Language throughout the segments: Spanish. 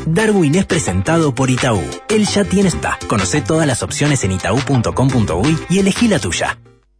Darwin es presentado por Itaú. El ya tiene está. Conoce todas las opciones en itaú.com.uy y elegí la tuya.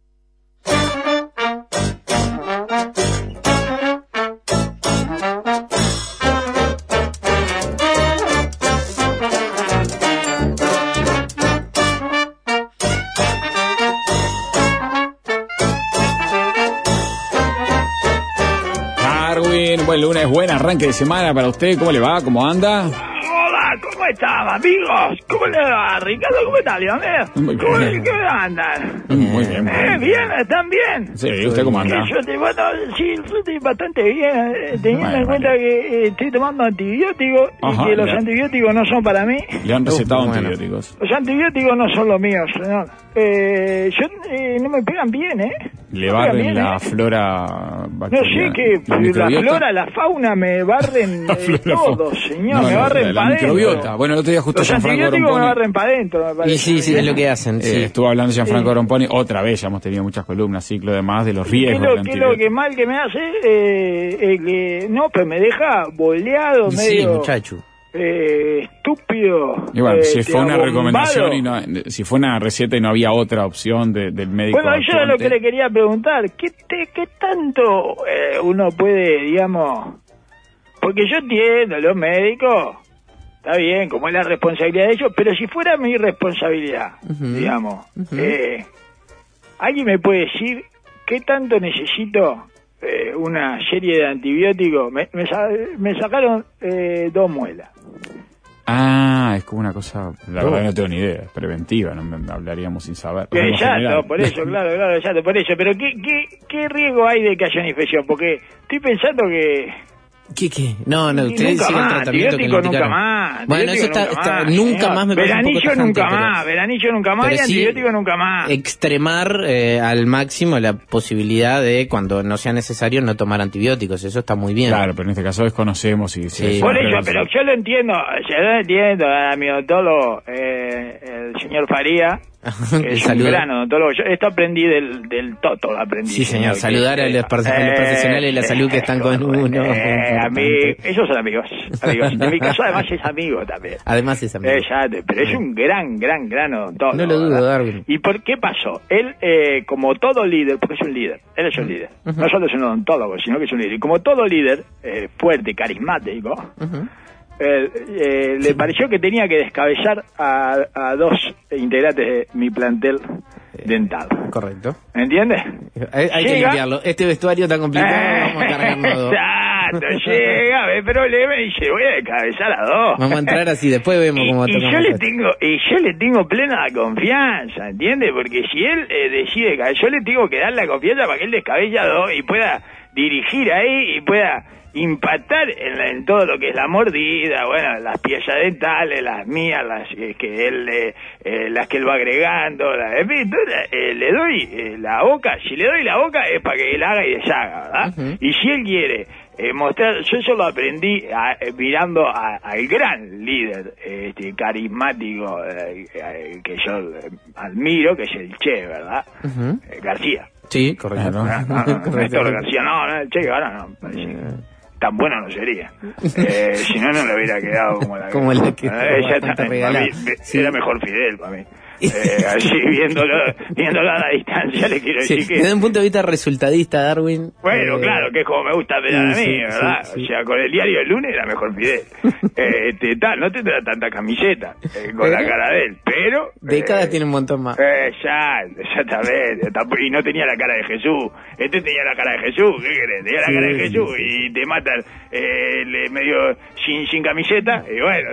Buen lunes, buen arranque de semana para usted. ¿Cómo le va? ¿Cómo anda? Hola, ¿cómo están, amigos? ¿Cómo le va, Ricardo? ¿Cómo está, Leonel? Muy ¿Cómo bien. ¿Qué andan? Muy bien. ¿Bien? ¿Están bien? Sí, ¿y usted cómo anda? Yo estoy bastante bien, teniendo en cuenta que estoy tomando antibióticos y que los antibióticos no son para mí. Le han recetado antibióticos. Los antibióticos no son los míos, señor. No me pegan bien, ¿eh? Le No barren pegan bien, la ¿eh? flora No bacteriana. sé qué, la microbiota. flora, la fauna me barren todo, señor, me barren la para adentro. microbiota. Bueno, el otro día justo Los Gianfranco antibióticos me Romponi barren para adentro, me parece. Y sí, es lo que hacen. Sí. estuvo hablando Gianfranco Romponi otra vez, ya hemos tenido muchas columnas, ciclo de más de los riesgos del ¿Qué es lo antibiótico. que mal que me hace? Que no, pero me deja boleado, Y medio... sí, muchacho. Estúpido. Y bueno, si fue una abombado. recomendación y no, si fue una receta y no había otra opción del médico. Bueno, eso era lo actuante. que le quería preguntar. ¿Qué tanto uno puede, digamos... Porque yo entiendo, los médicos, está bien, como es la responsabilidad de ellos, pero si fuera mi responsabilidad, digamos, ¿alguien me puede decir qué tanto necesito una serie de antibióticos? Me sacaron 2 muelas. Ah, es como una cosa, la verdad no tengo ni idea, es preventiva, no me hablaríamos sin saber. Exacto, por eso, claro, exacto, por eso. Pero ¿qué riesgo hay de que haya una infección? Porque estoy pensando que... ¿Qué? No, ustedes nunca siguen más, tratamiento que antibiótico le nunca indicaron. más. Bueno, eso nunca más me parece un poco tajante, Veranillo nunca más y pero sí, antibiótico nunca más. extremar al máximo la posibilidad de, cuando no sea necesario, no tomar antibióticos. Eso está muy bien. Claro, pero en este caso desconocemos y Sí. Por eso, pero yo lo entiendo, a mi odontólogo, el señor Faría, que es un gran odontólogo. Yo esto aprendí del Toto, aprendí. Sí, señor, saludar a los profesionales de la salud que están con uno. Ellos son amigos. En mi caso además es amigo también. Además es amigo. Pero es un gran odontólogo. No lo dudo, ¿verdad? Darwin. ¿Y por qué pasó? Él, como todo líder, porque es un líder, él es un líder, no solo es un odontólogo, sino que es un líder, y como todo líder, fuerte, carismático, le pareció que tenía que descabezar a 2 integrantes de mi plantel dental. Correcto. ¿Entiendes? Hay que limpiarlo. Este vestuario tan complicado, vamos a cargarlo. Exacto, llega, ve problema y dice, voy a descabezar a 2. Vamos a entrar así, después vemos cómo y tocamos esto. yo le tengo plena confianza, ¿entiendes? Porque si él decide, yo le tengo que dar la confianza para que él descabece a 2 y pueda dirigir ahí y pueda impactar en todo lo que es la mordida, bueno, las piezas dentales, las mías, las que él va agregando, en fin, entonces, le doy la boca. Si le doy la boca es para que él haga y deshaga, ¿verdad? Y si él quiere mostrar, yo eso lo aprendí mirando al gran líder carismático que yo admiro, que es el Che, ¿verdad? García. Sí, correcto. Néstor García, no, el Che Guevara no, parece. Tan bueno no sería. Si no, no le hubiera quedado como la que era mejor Fidel para mí. Así viéndolo a la distancia le quiero decir que... Desde un punto de vista resultadista, Darwin... Bueno, claro, que es como me gusta ver a mí, ¿verdad? Sí. O sea, con el diario del lunes era mejor Fidel. No tendrá tanta camiseta con la cara de él, pero... Décadas tiene un montón más. Exactamente. Y no tenía la cara de Jesús. Este tenía la cara de Jesús, ¿qué querés? Tenía la cara de Jesús y te matan medio sin camiseta. Y bueno,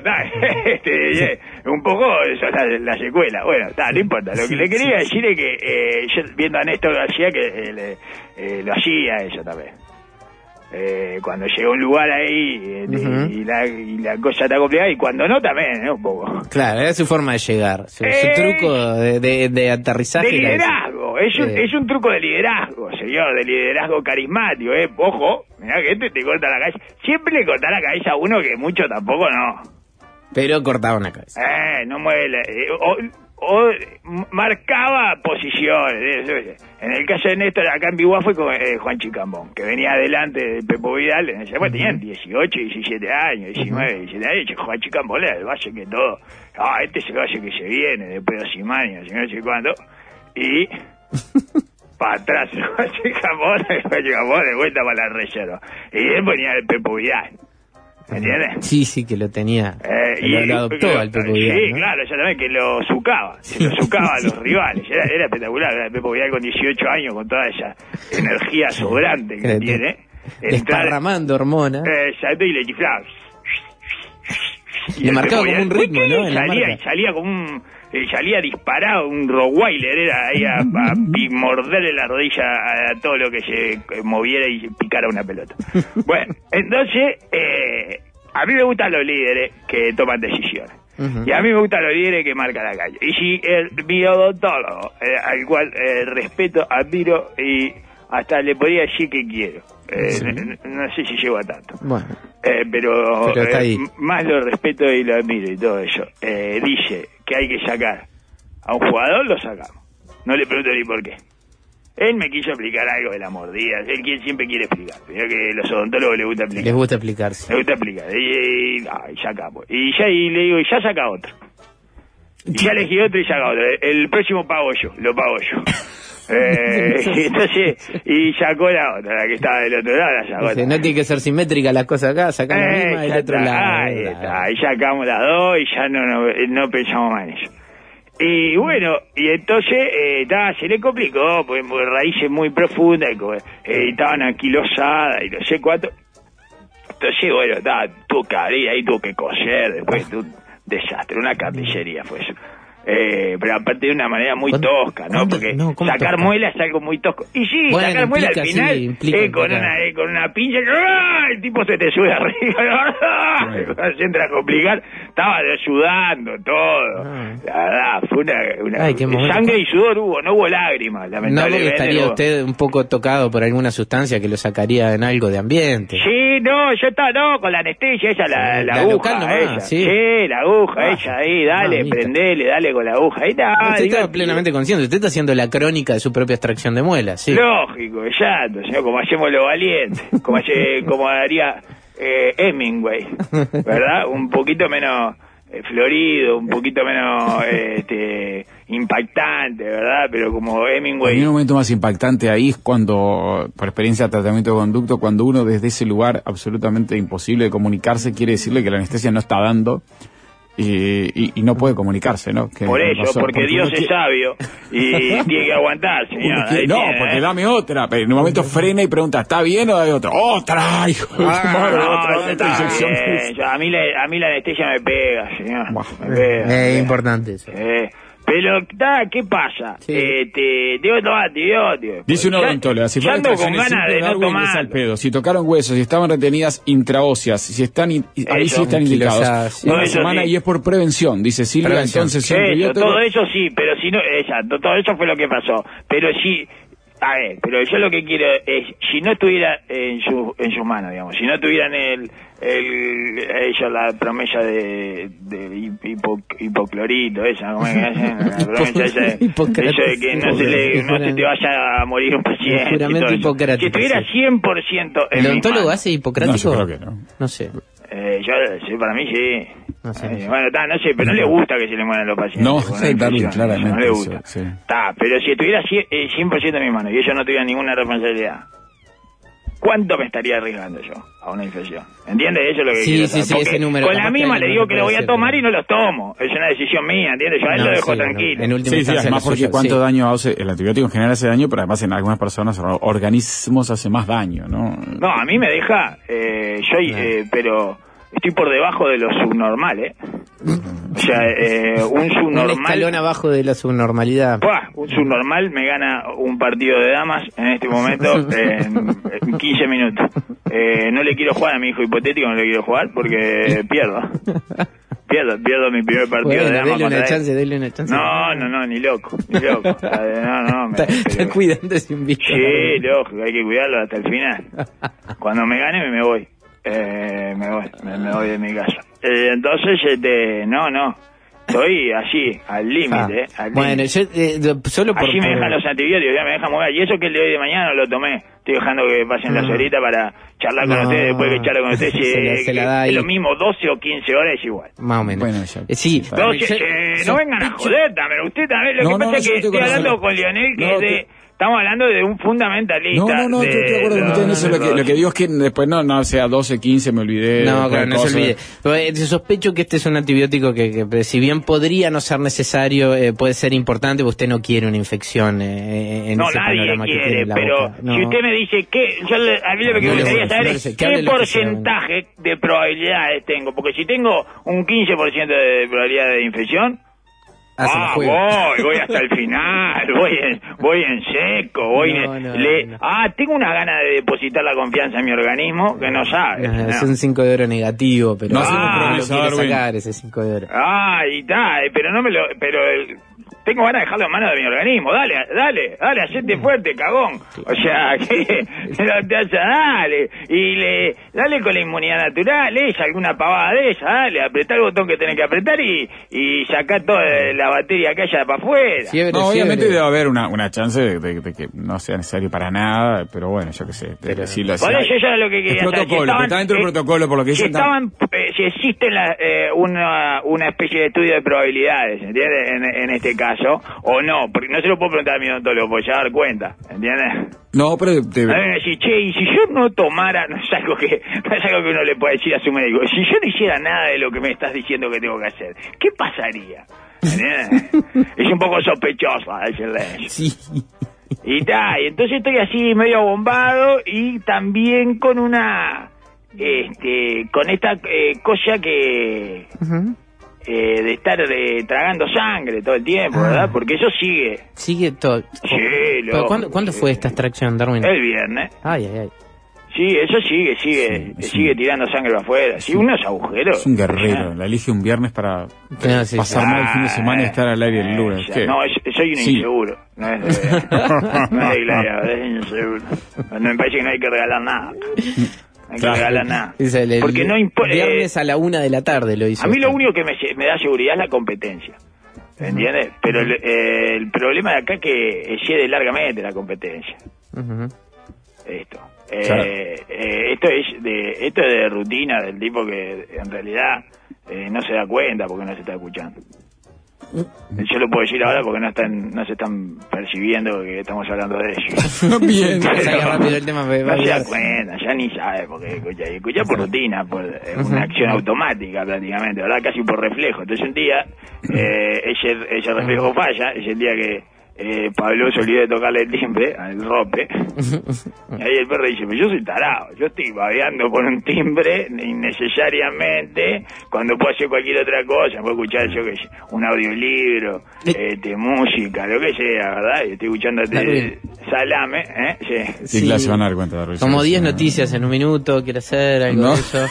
un poco eso es la secuela. Bueno, no importa. Lo que le quería decir es que yo viendo a Néstor García que lo hacía eso también. Cuando llega a un lugar ahí y la cosa está complicada, y cuando no también, un poco. Claro, era su forma de llegar, su truco de aterrizaje. De liderazgo, es un truco de liderazgo, señor, de liderazgo carismático, ojo, mirá que te corta la cabeza. Siempre le corta la cabeza a uno que mucho tampoco no. Pero cortaba una cabeza. No mueve marcaba posiciones. En el caso de Néstor, acá en Biguá fue con Juan Chicambón, que venía adelante de Pepo Vidal. En ese momento tenían 18, 17 años, 19, 17 años. Juan Chicambón era el valle que todo. Este es el valle que se viene, después de Osimani, no sé cuándo. Y para atrás, Juan Chicambón, de vuelta para la reserva. Y él ponía el Pepo Vidal. ¿Me entiendes? Sí, que lo tenía. Lo adoptó al Pepo Vidal. Sí, ¿no? claro, ya también que lo sucaba. Se lo sucaba a los rivales. Era espectacular. Era el Pepo Vidal con 18 años, con toda esa energía sobrante que tiene. Desparramando hormonas. Exacto, y le chiflaba. Le marcaba como un ritmo, ¿no? Salía como un... salía disparado, un Rottweiler era ahí a morderle la rodilla a todo lo que se moviera y picara una pelota. Bueno, entonces, a mí me gustan los líderes que toman decisiones. Y a mí me gustan los líderes que marcan la calle. Y si el biodontólogo, al cual respeto, admiro y hasta le podría decir que quiero. No sé si llego a tanto. Bueno, pero está ahí. Más lo respeto y lo admiro y todo eso. Dice que hay que sacar a un jugador, lo sacamos. No le pregunto ni por qué. Él me quiso explicar algo de la mordida. Él siempre quiere explicar. Pero que a los odontólogos les gusta explicar. Les gusta explicarse. Les gusta explicar. Y sacamos. Y le digo, y ya saca otro. Y ya elegí otro y saca otro. El próximo lo pago yo. Entonces, y sacó la otra, la que estaba del otro lado, la sacó. Dice, no tiene que ser simétrica las cosas acá, sacar la misma del otro lado. Ahí sacamos las dos y ya no pensamos más en eso. Y bueno, y entonces se le complicó, porque raíces muy profundas, y estaban anquilosadas y no sé cuánto. Entonces, bueno, tuvo que abrir, ahí tuvo que coser, después un desastre, una carnicería fue eso. Pero aparte de una manera muy tosca, ¿no? Porque sacar muelas es algo muy tosco. Y sí, bueno, sacar muelas al final, con una pincha, el tipo se te sube arriba, se entra a complicar, estaba ayudando todo. La verdad, fue una sangre y sudor no hubo lágrimas, lamentablemente. No, estaría usted un poco tocado por alguna sustancia que lo sacaría en algo de ambiente. Sí, yo estaba, con la anestesia, ella, la aguja, nomás, ella. Sí, la aguja, ella ahí, dale, prendele, dale con la aguja. Ahí está. Usted estaba plenamente consciente, usted está haciendo la crónica de su propia extracción de muelas, sí. Lógico, exacto, señor, como hacemos los valientes, como haría Hemingway, ¿verdad? Un poquito menos florido, un poquito menos impactante, ¿verdad? Pero como Hemingway... Para mí un momento más impactante ahí es cuando, por experiencia de tratamiento de conducto, cuando uno desde ese lugar absolutamente imposible de comunicarse quiere decirle que la anestesia no está dando y no puede comunicarse, ¿no? Por eso, porque Dios es sabio y tiene que aguantar, señor. Porque dame otra, pero en un momento frena y pregunta, ¿está bien o hay otra? ¡Otra, hijo de tu madre! Otra inyección. A mí la anestesia me pega, señor. Me pega. Es importante eso. Pero, ¿qué pasa? Sí. Tengo que tomar antibióticos. Dice una odontóloga, si fueran extracciones simples de Darwin, es al pedo. Si tocaron huesos, si estaban retenidas intraóseas, si están ahí sí están indicados. Una semana y es por prevención, dice Silvia, entonces todo eso sí, pero si no, exacto, todo eso fue lo que pasó. Pero sí, a ver, pero yo lo que quiero es, si no estuviera en sus manos, digamos, si no tuvieran la promesa de hipoclorito, esa, ¿cómo es que hacen? La promesa esa de que no se te vaya a morir un paciente. Si estuviera 100% en ¿el odontólogo hace hipocrático? No, yo creo que no. No sé. Para mí sí. No sé. Bueno, no sé, pero no le gusta que se le mueran los pacientes. No, claramente. No le gusta. Sí. Pero si estuviera 100% en mis manos y ellos no tuvieran ninguna responsabilidad, ¿cuánto me estaría arriesgando yo a una infección? ¿Entiendes? Eso es lo que quiero saber. Sí, ese número. Con la misma le digo que lo voy a tomar y no los tomo. Es una decisión mía, ¿entiendes? Yo a él lo dejo tranquilo. Sí, además porque cuánto daño hace, el antibiótico en general hace daño, pero además en algunas personas, organismos hace más daño, ¿no? No, a mí me deja, pero estoy por debajo de lo subnormal, ¿eh? O sea, un subnormal... Un escalón abajo de la subnormalidad. Un subnormal me gana un partido de damas en este momento en 15 minutos. No le quiero jugar a mi hijo hipotético, no le quiero jugar porque pierdo mi primer partido de damas. Dele una chance. No, ni loco. Está cuidando ese bicho. Sí, lógico, hay que cuidarlo hasta el final. Cuando me gane me voy. Me voy de mi casa. Entonces, no. Estoy allí, al límite, Bueno, yo solo por... Allí me dejan los antibióticos, ya me dejan mover. Y eso que el de hoy de mañana lo tomé. Estoy dejando que pasen las horitas para charlar con ustedes, después que charlo con ustedes. Se la da es ahí. lo mismo, 12 o 15 horas es igual. Más o menos. Bueno, ya. Sí. 12, no vengan a joder también. Usted también, lo No, que no, pasa es yo que estoy estoy con hablando eso. con Lionel, que No, es de... Estamos hablando de un fundamentalista. No, yo estoy de acuerdo con usted en eso. Lo que digo es que después no sea 12, 15, me olvidé. No, claro, no se cosas. olvide. Pero, sospecho que este es un antibiótico que si bien podría no ser necesario, puede ser importante, porque usted no quiere una infección en No, ese nadie panorama que tiene quiere, en la pero boca. No. si usted me dice que a mí lo que No, me gustaría no, saber no es sé, que hable qué lo que sea, porcentaje de probabilidades tengo, porque si tengo un 15% de probabilidad de infección, se la juega. voy hasta el final, voy en seco, tengo una gana de depositar la confianza en mi organismo que no sabe. Es un 5 de oro negativo, pero No no hacemos lo progreso, quiere Darwin. sacar ese 5 de oro. Y tal, pero no me lo... tengo ganas de dejarlo en manos de mi organismo. Dale, hacete fuerte, cagón. O sea, que no te haya, dale. Y dale con la inmunidad natural, alguna pavada de esa, dale, apretá el botón que tenés que apretar y sacá toda la batería que haya para afuera. Fiebre, No, obviamente fiebre. debe haber una chance de que no sea necesario para nada, pero bueno, yo qué sé. Pero- Si lo Por eso ya lo que quería el saber, protocolo, está dentro del protocolo, por lo que si dicen. si existe una especie de estudio de probabilidades, ¿entiendes? En este caso, o no, porque no se lo puedo preguntar a mi odontólogo, porque ya va a dar cuenta, ¿entiendes? No, pero A mí me decís, che, y si yo no tomara, no es algo que uno le puede decir a su médico, si yo no hiciera nada de lo que me estás diciendo que tengo que hacer, ¿qué pasaría? ¿Entiendes? Es un poco sospechoso decirle eso. Sí. Y entonces estoy así medio bombado y también con con esta cosa que de estar tragando sangre todo el tiempo, ¿verdad? Porque eso sigue. Sigue todo. Sí, Pero loco, ¿Cuándo sí. fue esta extracción, Darwin? El viernes. Ay. Sí, eso sigue tirando sangre para afuera. Sí, unos agujeros. es un guerrero, la elige un viernes para Sí, pasar mal el fin de semana y estar al aire el lunes. ¿Qué? No, soy un Sí. inseguro. No es de gladiador, es inseguro. No me parece que no hay que regalar nada. No hay que Claro. regalar nada. Dice, Porque no importa. Viernes a la 1 de la tarde lo hizo. A mí lo esto. único que me da seguridad es la competencia. ¿Entiendes? Pero el problema de acá es que excede largamente la competencia. Ujú. Esto. Claro. Esto es de rutina del tipo que en realidad no se da cuenta porque no se está escuchando. Yo lo puedo decir ahora porque no se están percibiendo que estamos hablando de ellos. Bien. Saca rápido el tema, No se da cuenta, ya ni sabe porque escucha por rutina, por una acción automática prácticamente, ¿verdad? Casi por reflejo. Entonces un día ese reflejo falla, es el día que Pablo se olvidó de tocarle el timbre al rope. Y ahí el perro dice, pero yo soy tarado, yo estoy babeando por un timbre innecesariamente cuando puedo hacer cualquier otra cosa, puedo escuchar yo que sé, un audiolibro, música, lo que sea, ¿verdad? Y estoy escuchando Salame, Sí. Sí, claro, se van a dar cuenta de Ruiz. Como 10 noticias en un minuto, quiere hacer algo No. de eso.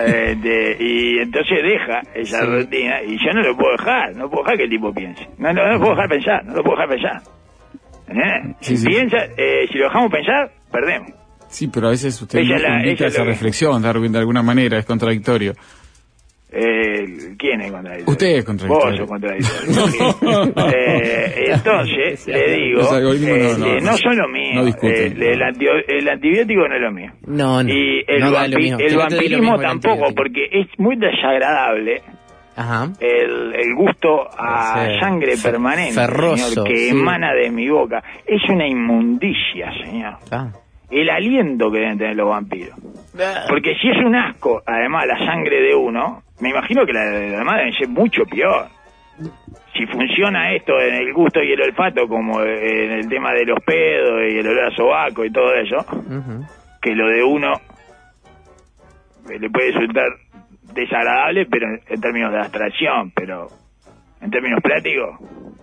Y entonces deja esa rutina y yo no lo puedo dejar que el tipo piense. No lo puedo dejar pensar, no lo puedo dejar pensar. Sí, sí. Piensa, si lo dejamos pensar, perdemos. Sí, pero a veces usted Ella invita a esa lo que- reflexión, Darwin, de alguna manera, es contradictorio. ¿Quién es contradictorio? Usted es contradictorio. Vos sos contradictorio. Entonces, le digo, Los algoritmos no son lo mío. no discuten. El antibiótico no es lo mío. No. Y el, no da lo mismo. el Que no te dé lo vampirismo mismo el tampoco, antibiótico. porque es muy desagradable Ajá. el gusto a Sí. sangre permanente, Ferroso, señor, que sí. emana de mi boca. Es una inmundicia, señor. Ah. El aliento que deben tener los vampiros. Porque si es un asco, además, la sangre de uno, me imagino que la de la demás debe ser mucho peor. Si funciona esto en el gusto y el olfato, como en el tema de los pedos y el olor a sobaco y todo eso, Ujú. que lo de uno le puede resultar desagradable, pero en términos de abstracción, pero en términos prácticos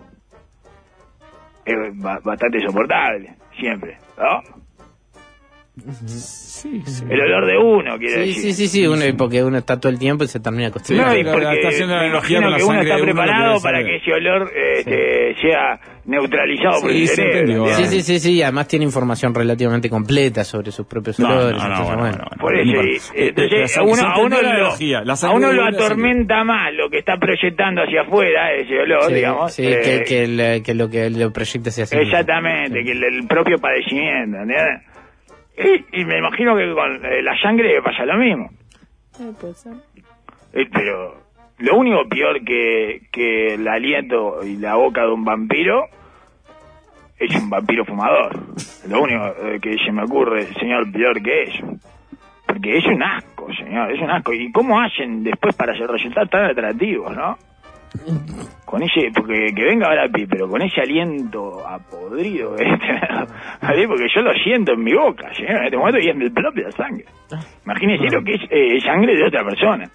es bastante soportable, siempre, ¿no? Sí, sí. El olor de uno, quiero decir. Sí, uno, porque uno está todo el tiempo y se termina acostumbrando. No, y porque está haciendo la me analogía imagino con la que uno sangre está de uno, preparado lo que para debe que ese olor sea neutralizado por el se cerebro. entendió. ¿entiendes? Sí, además tiene información relativamente completa sobre sus propios olores. entonces, bueno. Por eso, entonces a uno lo atormenta más lo que está proyectando hacia afuera, ese olor, Sí, digamos. sí, que lo que lo proyecta hacia sí. Exactamente, que el propio padecimiento, ¿entiendes? Y me imagino que con la sangre pasa lo mismo. Puede ser. Pero lo único peor que el aliento y la boca de un vampiro es un vampiro fumador. Lo único que se me ocurre, señor, peor que eso. Porque es un asco, señor, es un asco. ¿Y cómo hacen después para resultar tan atractivos, no? Con ese, porque que venga ahora Pi, pero con ese aliento apodrido, porque yo lo siento en mi boca, señor, en este momento, y es mi propia sangre. Imagínese lo que es sangre de otra persona.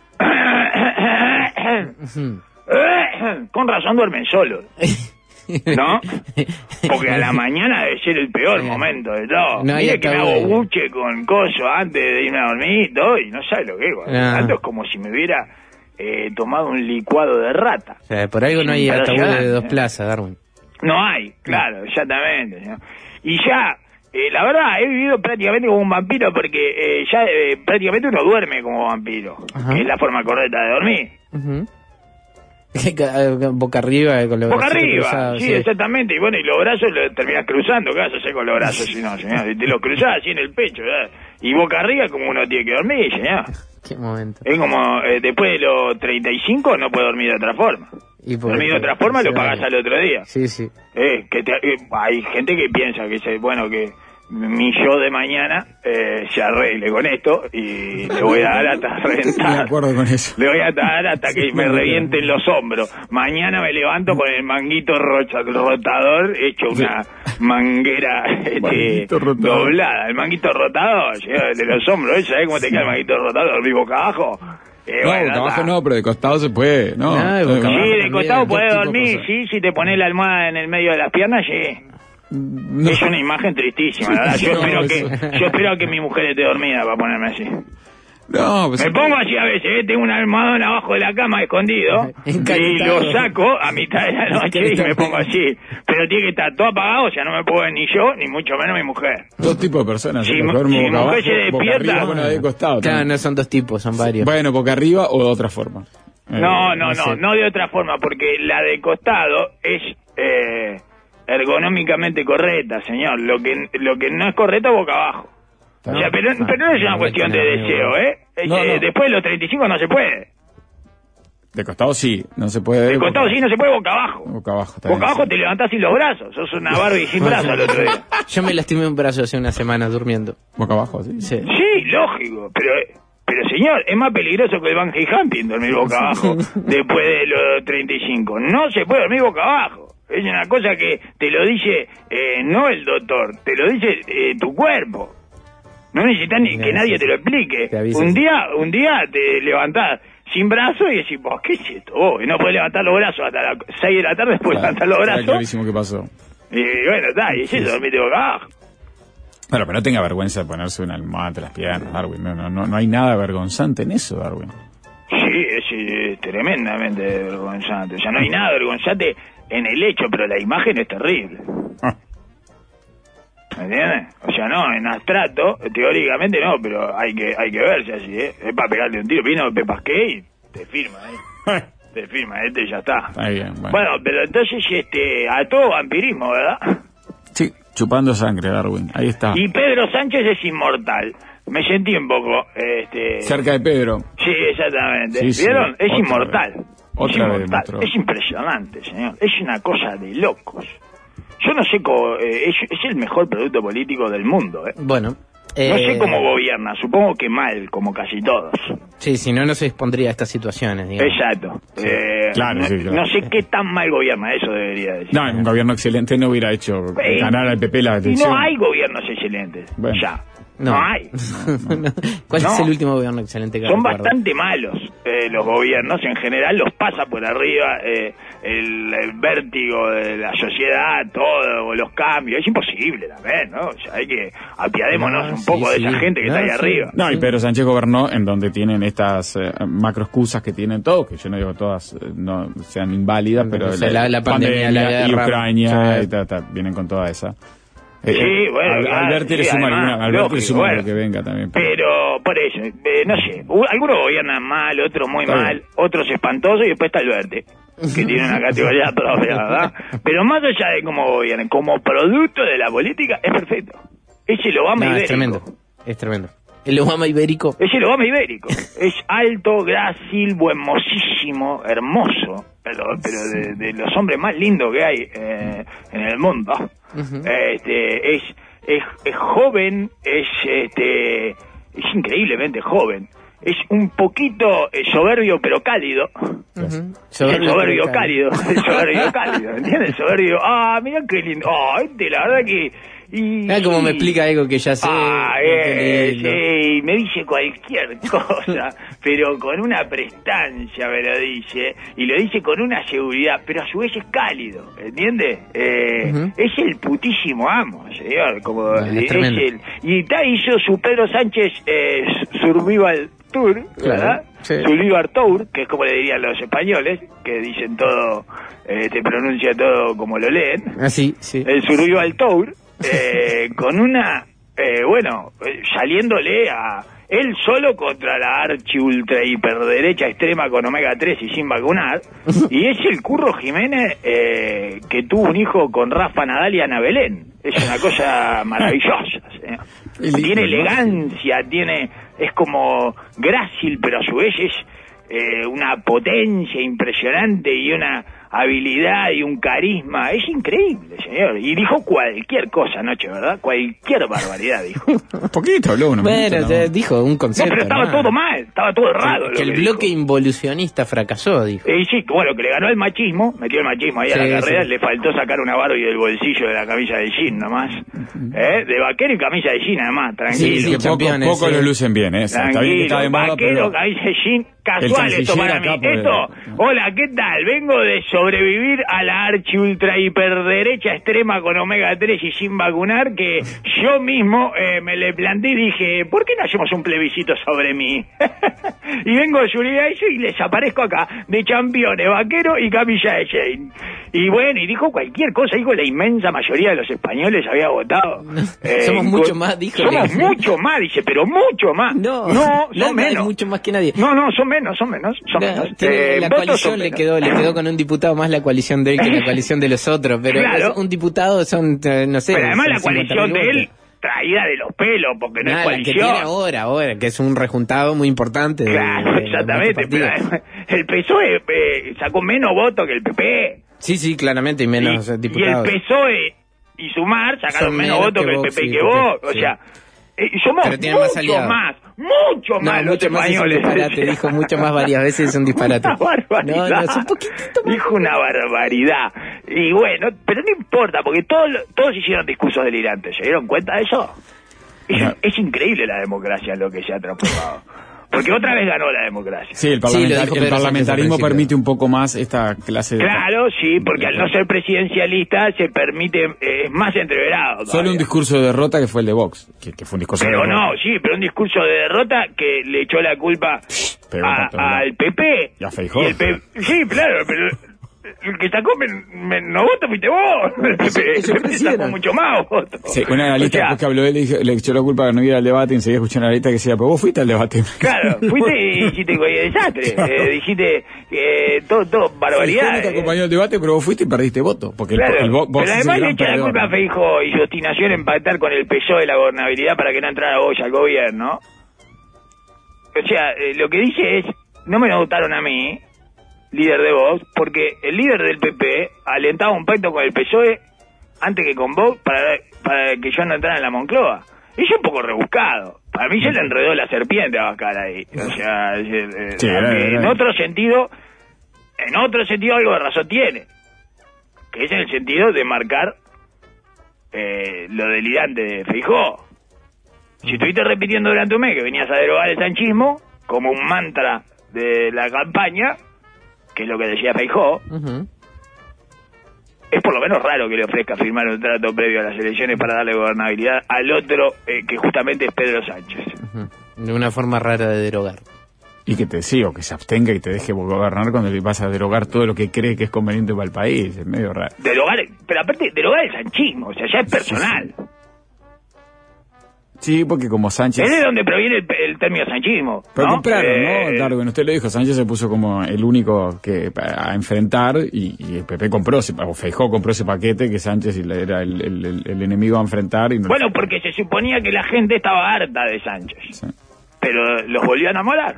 Con razón duermen solos, ¿no? Porque a la mañana debe ser el peor momento de todo. No, mire que me hago buche con coso antes de irme a dormir y todo, y no sabe lo que es. Tanto es como si me hubiera tomado un licuado de rata. O sea, por algo no hay ataúd de 2 plazas, Darwin. No hay, claro, exactamente, ¿no? Y ya, la verdad, he vivido prácticamente como un vampiro porque ya prácticamente uno duerme como vampiro, que es la forma correcta de dormir. Boca arriba, con los boca brazos arriba, cruzados, sí, exactamente. Y bueno, y los brazos los terminás cruzando. ¿Qué vas a hacer con los brazos si no, señor? Y te los cruzás así en el pecho, ¿verdad? Y boca arriba como uno tiene que dormir, señor. Qué momento. Es como, después de los 35 no puede dormir de otra forma. Dormir de otra forma lo pagás al otro día. Sí. Hay gente que piensa que mi yo de mañana se arregle con esto y le voy a dar hasta reventar. De acuerdo con eso. Le voy a dar hasta que me revienten los hombros. Mañana me levanto con el manguito rotador hecho una manguera doblada. El manguito rotador de los hombros. ¿Sabes cómo te queda el manguito rotador? ¿Mi boca abajo? Bueno, boca abajo no, pero de costado se puede, ¿no? Sí, de costado podés dormir, sí, si te pones la almohada en el medio de las piernas, sí. No. Es una imagen tristísima, la verdad. Yo espero que mi mujer esté dormida para ponerme así. No, pues me pongo así a veces, tengo un almohadón abajo de la cama escondido y lo saco a mitad de la noche y me pongo así. Pero tiene que estar todo apagado, o sea, no me puedo ver ni yo, ni mucho menos mi mujer. 2 tipos de personas. Si mi mujer abajo, se despierta... de costado, claro, no son 2 tipos, son varios. Bueno, boca arriba o de otra forma. No de otra forma, porque la de costado es... ergonómicamente correcta, señor. Lo que no es correcto, boca abajo. O sea, pero no es una cuestión de deseo, ¿eh? Después de los 35 no se puede. De costado sí, no se puede. De costado sí, no se puede, boca abajo. Boca abajo, boca abajo te levantás sin los brazos. Sos una Barbie sin brazos al otro día. Yo me lastimé un brazo hace una semana durmiendo. Boca abajo, sí. Sí, lógico, pero señor, es más peligroso que el bungee jumping dormir boca abajo después de los 35. No se puede dormir boca abajo. Es una cosa que te lo dice no el doctor, te lo dice tu cuerpo. No necesitas ni que nadie te lo explique. Un día te levantás sin brazos y decís, ¿qué es esto? Y no podés levantar los brazos hasta las 6 de la tarde, después levantar los brazos. Clarísimo qué pasó. Y bueno, y es eso, dormite boca abajo. Bueno, pero no tenga vergüenza de ponerse una almohada entre las piernas, Darwin. No hay nada vergonzante en eso, Darwin. Sí, es tremendamente vergonzante. O sea, no hay nada vergonzante en el hecho, pero la imagen es terrible. ¿Me entiendes? O sea, no, en abstracto, teóricamente no, pero hay que verse así, ¿eh? Es para pegarle un tiro, vino Pepas y te firma, te firma, ya está. Está bien, bueno, pero entonces, a todo vampirismo, ¿verdad? Sí, chupando sangre, Darwin, ahí está. Y Pedro Sánchez es inmortal. Me sentí un poco, cerca de Pedro. Sí, exactamente. Sí, ¿Vieron? Es inmortal. Otra vez demostró. Es impresionante, señor. Es una cosa de locos. Yo no sé cómo... es el mejor producto político del mundo, ¿eh? Bueno. No sé cómo gobierna. Supongo que mal, como casi todos. Sí, si no se expondría a estas situaciones, digamos. Exacto. Sí. Claro. No sé qué tan mal gobierna, eso debería decir. No, un gobierno excelente no hubiera hecho ganar al PP la elección. Y no hay gobiernos excelentes. Bueno. Ya. No hay. ¿Cuál es el último gobierno excelente que Son recuerdo? bastante malos los gobiernos, en general los pasa por arriba el vértigo de la sociedad, todo, los cambios. Es imposible también, ¿no? O sea, hay que apiadémonos un poco de esa gente que está ahí arriba. No, y Pedro Sánchez gobernó en donde tienen estas macroexcusas que tienen todos, que yo no digo todas no sean inválidas, pero la pandemia, la guerra, y Ucrania, sí. vienen con toda esa. Sí, bueno, Alberti le suma lo que venga también. Pero por eso, no sé, algunos gobiernan mal, otros muy mal, otros espantosos, y después está Alberti, que tiene una categoría propia, ¿verdad? Pero más allá de cómo gobiernan, como producto de la política, es perfecto. Es el Obama ibérico. Es tremendo. El Obama ibérico. Es el Obama ibérico. Es alto, grácil, buenmosísimo, hermoso, pero de los hombres más lindos que hay en el mundo. Uh-huh. Es joven, es increíblemente joven. Es un poquito soberbio pero cálido. Uh-huh. Soberbio cálido, ¿entiendes? Soberbio, mira qué lindo. La verdad que... como me explica algo que ya sé. Sí, me dice cualquier cosa, pero con una prestancia me lo dice, y lo dice con una seguridad, pero a su vez es cálido, ¿entiendes? Uh-huh. Es el putísimo amo, señor, como es él. Y hizo su Pedro Sánchez Survival Tour, ¿verdad? Sí. Survival Tour, que es como le dirían los españoles, que dicen todo, te pronuncia todo como lo leen. Sí. El Survival Tour. Con una saliéndole a él solo contra la archi ultra hiperderecha extrema con omega 3 y sin vacunar, y es el Curro Jiménez que tuvo un hijo con Rafa Nadal y Ana Belén. Es una cosa maravillosa, tiene elegancia, es como grácil, pero a su vez es una potencia impresionante y una habilidad y un carisma. Es increíble, señor. Y dijo cualquier cosa anoche, ¿verdad? Cualquier barbaridad dijo. Un poquito habló uno. Bueno, dijo un concepto. No, pero estaba todo mal, estaba todo errado. Que el bloque dijo. Involucionista fracasó, dijo. Sí, bueno, que le ganó el machismo, metió el machismo ahí a la carrera, le faltó sacar una Barbie del bolsillo de la camisa de jean nomás. De vaquero y camisa de jean, además, tranquilo. Sí, poco lo lucen bien, Está bien que está de moda, vaquero, camisa de jean, casual esto para mí. Hola, ¿qué tal? Vengo de sobrevivir a la archi ultra hiperderecha extrema con omega 3 y sin vacunar, que yo mismo me le planteé y dije, ¿por qué no hacemos un plebiscito sobre mí? Y vengo de subir a eso y les aparezco acá de campeones, vaquero y camisa de Jane. Y bueno, y dijo cualquier cosa, dijo la inmensa mayoría de los españoles había votado. Somos mucho más, dijo. Somos mucho más, dice, pero mucho más. No, son menos. Mucho más que nadie. No, son menos. La coalición le quedó con un diputado más la coalición de él que la coalición de los otros, pero claro. Un diputado son, no sé. Pero además la coalición de él traída de los pelos, porque no es coalición. Que tiene ahora, que es un rejuntado muy importante. Claro, exactamente, pero el PSOE sacó menos votos que el PP. Sí, claramente, y menos diputados. Y el PSOE y Sumar sacaron menos votos que el PP y que vos, o sea... somos mucho más los españoles. Dijo mucho más varias veces, es un disparate. Una barbaridad. Es un poquitito más. Dijo una barbaridad. Y bueno, pero no importa, porque todos hicieron discursos delirantes. ¿Se dieron cuenta de eso? Es increíble la democracia en lo que se ha transformado. Porque otra vez ganó la democracia. Sí, el parlamentarismo permite un poco más esta clase de... Claro, sí, porque al no ser presidencialista se permite, es más entreverado. Solo un discurso de derrota que fue el de Vox, que fue un discurso de derrota. Pero un discurso de derrota que le echó la culpa al PP. Y a Feijóo. Sí, claro, pero... El que sacó no vota fuiste vos. El PP sacó mucho más votos. Sí, una analista después que habló él le echó la culpa de no ir al debate y enseguida escuché una analista que decía, pero vos fuiste al debate. Claro, fuiste y hiciste cualquier desastre. Dijiste todo barbaridad. No te acompañó al debate, pero vos fuiste y perdiste voto. Porque claro, pero además le echa la culpa a Feijóo y su obstinación en pactar con el PSOE de la gobernabilidad para que no entrara Boya al gobierno. O sea, lo que dice es, no me votaron a mí, líder de Vox, porque el líder del PP alentaba un pacto con el PSOE antes que con Vox para que yo no entrara en la Moncloa. Y es un poco rebuscado. Para mí se le enredó la serpiente a Bascal ahí. O sea, en otro sentido algo de razón tiene. Que es en el sentido de marcar lo delirante de Feijóo. Si estuviste repitiendo durante un mes que venías a derogar el sanchismo, como un mantra de la campaña, que es lo que decía Feijóo, es por lo menos raro que le ofrezca firmar un trato previo a las elecciones para darle gobernabilidad al otro, que justamente es Pedro Sánchez. De una forma rara de derogar. Y que te siga, o que se abstenga y te deje gobernar cuando le vas a derogar todo lo que cree que es conveniente para el país. Es medio raro. Derogar, pero aparte, derogar el sanchismo, o sea, ya es personal. Sí, porque como Sánchez... Es de donde proviene el término sanchismo. Pero ¿no? compraron, ¿no? Darwin, usted lo dijo, Sánchez se puso como el único que a enfrentar y el PP compró, o Feijóo compró ese paquete que Sánchez era el enemigo a enfrentar. Y no... Bueno, porque se suponía que la gente estaba harta de Sánchez. Sí. Pero los volvió a enamorar.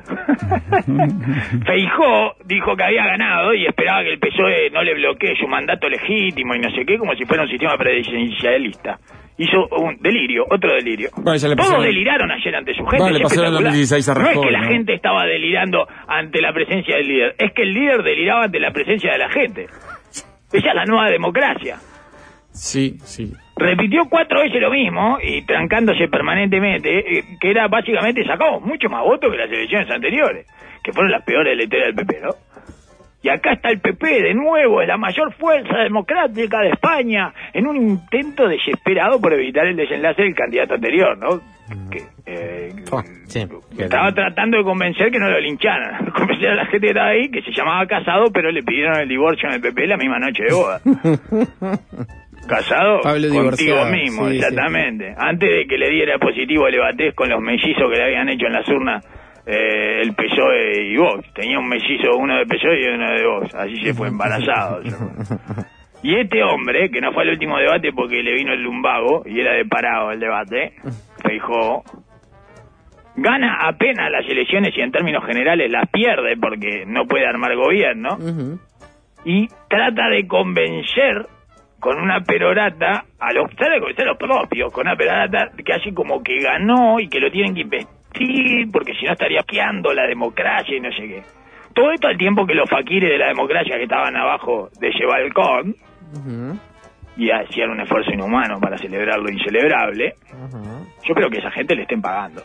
Feijóo dijo que había ganado y esperaba que el PSOE no le bloquee su mandato legítimo y no sé qué, como si fuera un sistema presidencialista. Hizo un delirio, otro delirio. Bueno, ya le Todos pasaron... deliraron ayer ante su gente. Bueno, le pasaron en 2016 a No es Rajoy, que la ¿no? gente estaba delirando ante la presencia del líder, es que el líder deliraba ante la presencia de la gente. Esa es la nueva democracia. Sí, sí. Repitió 4 veces lo mismo y trancándose permanentemente, que era básicamente sacamos mucho más votos que las elecciones anteriores, que fueron las peores de la historia del PP, ¿no? Y acá está el PP de nuevo, es la mayor fuerza democrática de España, en un intento desesperado por evitar el desenlace del candidato anterior, ¿no? Que, Sí, estaba tratando de convencer que no lo lincharan, convencer a la gente que estaba ahí, que se llamaba Casado, pero le pidieron el divorcio en el PP la misma noche de boda. Casado Pablo contigo divorciado, mismo, sí, exactamente. Sí. Antes de que le diera positivo el Batés con los mellizos que le habían hecho en las urnas el PSOE y Vox. Tenía un mellizo, uno de PSOE y uno de Vox. Así se fue embarazado. Y este hombre, que no fue al último debate porque le vino el lumbago y era de parado el debate, Feijóo, gana apenas las elecciones y en términos generales las pierde porque no puede armar gobierno, y trata de convencer con una perorata a los propios, con una perorata que así como que ganó y que lo tienen que investir porque si no estaría queando la democracia y no sé qué. Todo esto al tiempo que los faquires de la democracia que estaban abajo de ese balcón y hacían un esfuerzo inhumano para celebrar lo incelebrable. Yo creo que esa gente le estén pagando.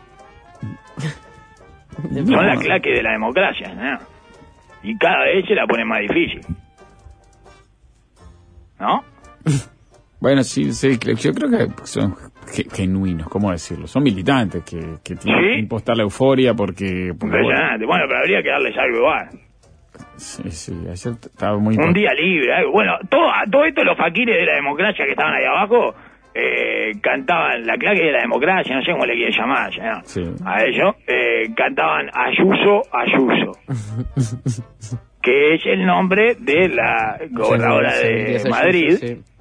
Son la claque de la democracia, ¿no? Y cada vez se la pone más difícil, ¿no? Bueno, sí, yo creo que son genuinos, ¿cómo decirlo? Son militantes que tienen que impostar la euforia porque impresionante. Bueno, pero habría que darles algo igual. Sí, ayer estaba muy... Un día libre, algo. Bueno, todo esto los faquires de la democracia que estaban ahí abajo cantaban la claque de la democracia, no sé cómo le quieren llamar, ¿no? Sí. A ellos, cantaban Ayuso, que es el nombre de la gobernadora de Madrid,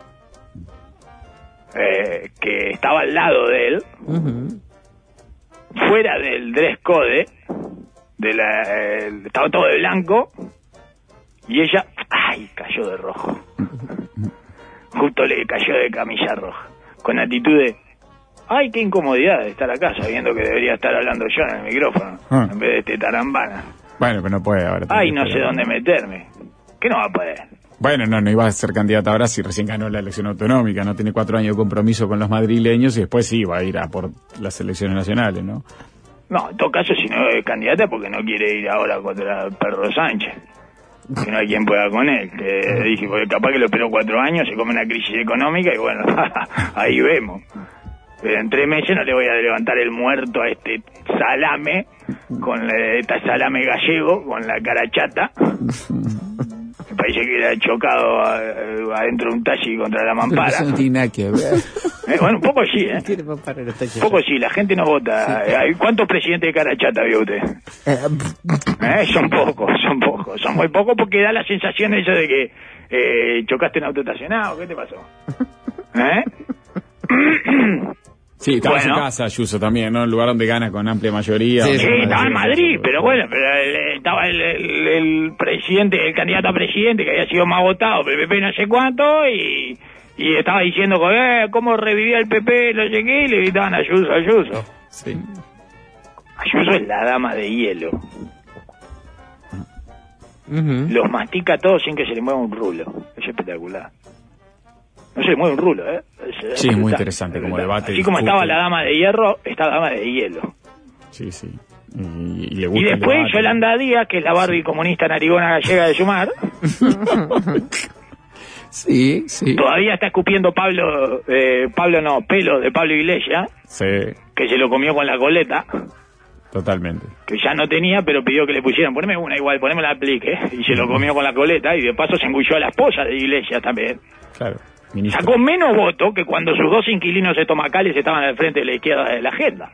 que estaba al lado de él, fuera del dress code, estaba todo de blanco, y ella, cayó de rojo. Justo le cayó de camisa roja, con actitud de, qué incomodidad de estar acá, sabiendo que debería estar hablando yo en el micrófono, en vez de este tarambana. Bueno, pero no puede ahora. No sé dónde meterme. ¿Qué no va a poder? Bueno, no iba a ser candidata ahora si recién ganó la elección autonómica, no tiene 4 años de compromiso con los madrileños y después sí va a ir a por las elecciones nacionales, ¿no? No, en todo caso, si no es candidata, porque no quiere ir ahora contra Pedro Sánchez. Que no hay quien pueda con él. Que dije, porque capaz que lo esperó 4 años, se come una crisis económica y bueno, ahí vemos. Pero en 3 meses no le voy a levantar el muerto a este salame, esta salame gallego, con la cara chata. Me parece que era chocado adentro de un taxi contra la mampara. Eso no tiene nada que ver. Bueno, un poco sí, Un poco sí, la gente no vota. ¿Cuántos presidentes de cara chata vio usted? Son pocos. Son muy pocos porque da la sensación eso de que chocaste en auto estacionado. ¿Qué te pasó? Sí, estaba en su casa, Ayuso también, ¿no? El lugar donde gana con amplia mayoría. Sí, estaba en Madrid, pero bueno, estaba el presidente, el candidato a presidente que había sido más votado, el PP no sé cuánto, y estaba diciendo cómo revivía el PP, no sé qué, y le gritaban Ayuso. Sí. Ayuso es la dama de hielo. Los mastica todos sin que se le mueva un rulo. Es espectacular. No sé, mueve un rulo, Sí, es muy interesante como debate. Así como estaba la dama de hierro, está la dama de hielo. Sí. Y le gusta. Y después Yolanda Díaz, que es la Barbie comunista narigona gallega de Sumar. Sí. Todavía está escupiendo pelo de Pablo Iglesias. Sí. Que se lo comió con la coleta. Totalmente. Que ya no tenía, pero pidió que le pusieran. Poneme una igual, poneme la aplique. Y se lo comió con la coleta. Y de paso se engulló a la esposa de Iglesias también. Claro. Ministro. Sacó menos votos que cuando sus dos inquilinos estomacales estaban al frente de la izquierda de la agenda.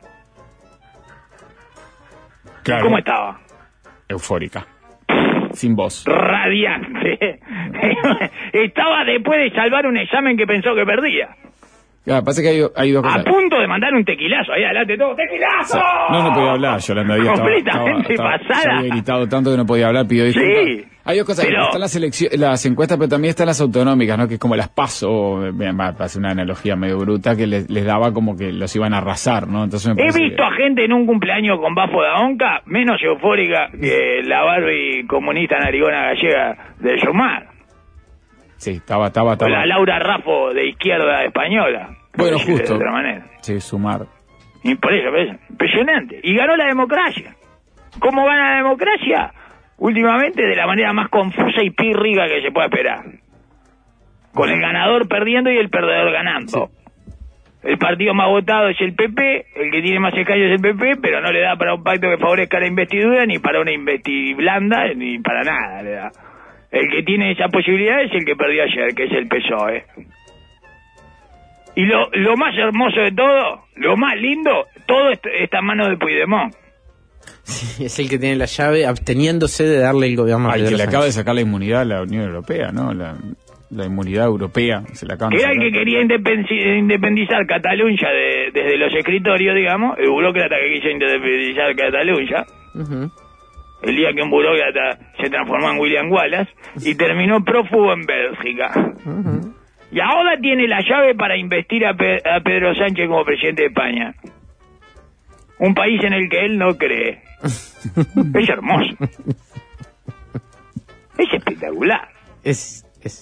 Claro. ¿Cómo estaba? Eufórica. Sin voz. Radiante. Estaba después de salvar un examen que pensó que perdía. Claro, pasa que hay dos cosas. A punto de mandar un tequilazo. Ahí adelante todo. ¡Tequilazo! No podía hablar. Yolanda Díaz completamente pasada. Se había gritado tanto que no podía hablar, pidió disculpas. Sí. Hay dos cosas. Pero... Están las encuestas, pero también están las autonómicas, ¿no? Que es como las PASO. Me parece una analogía medio bruta que les daba como que los iban a arrasar, ¿no? Entonces He visto a gente en un cumpleaños con bafo de onca menos eufórica que la Barbie comunista narigona gallega de Sumar. Sí, estaba. O la Laura Raffo de izquierda española. Bueno, justo. De otra manera. Sí, Sumar. Y por eso, impresionante. Y ganó la democracia. ¿Cómo gana la democracia? Últimamente de la manera más confusa y pírrica que se pueda esperar. Con el ganador perdiendo y el perdedor ganando. Sí. El partido más votado es el PP, el que tiene más escaños es el PP, pero no le da para un pacto que favorezca la investidura, ni para una blanda, ni para nada le da. El que tiene esa posibilidad es el que perdió ayer, que es el PSOE. Y lo más hermoso de todo, lo más lindo, todo está en manos de Puigdemont. Sí, es el que tiene la llave, absteniéndose de darle el gobierno a Pedro que le Sánchez. acaba de sacar la inmunidad a la Unión Europea, ¿no? La inmunidad europea se la acaban de Era sacar. el que quería independizar Cataluña desde los escritorios, digamos, el burócrata que quiso independizar Cataluña. Uh-huh. El día que un burócrata se transformó en William Wallace y terminó prófugo en Bélgica. Uh-huh. Y ahora tiene la llave para investir a Pedro Sánchez como presidente de España. Un país en el que él no cree. Es hermoso. Es espectacular. Es...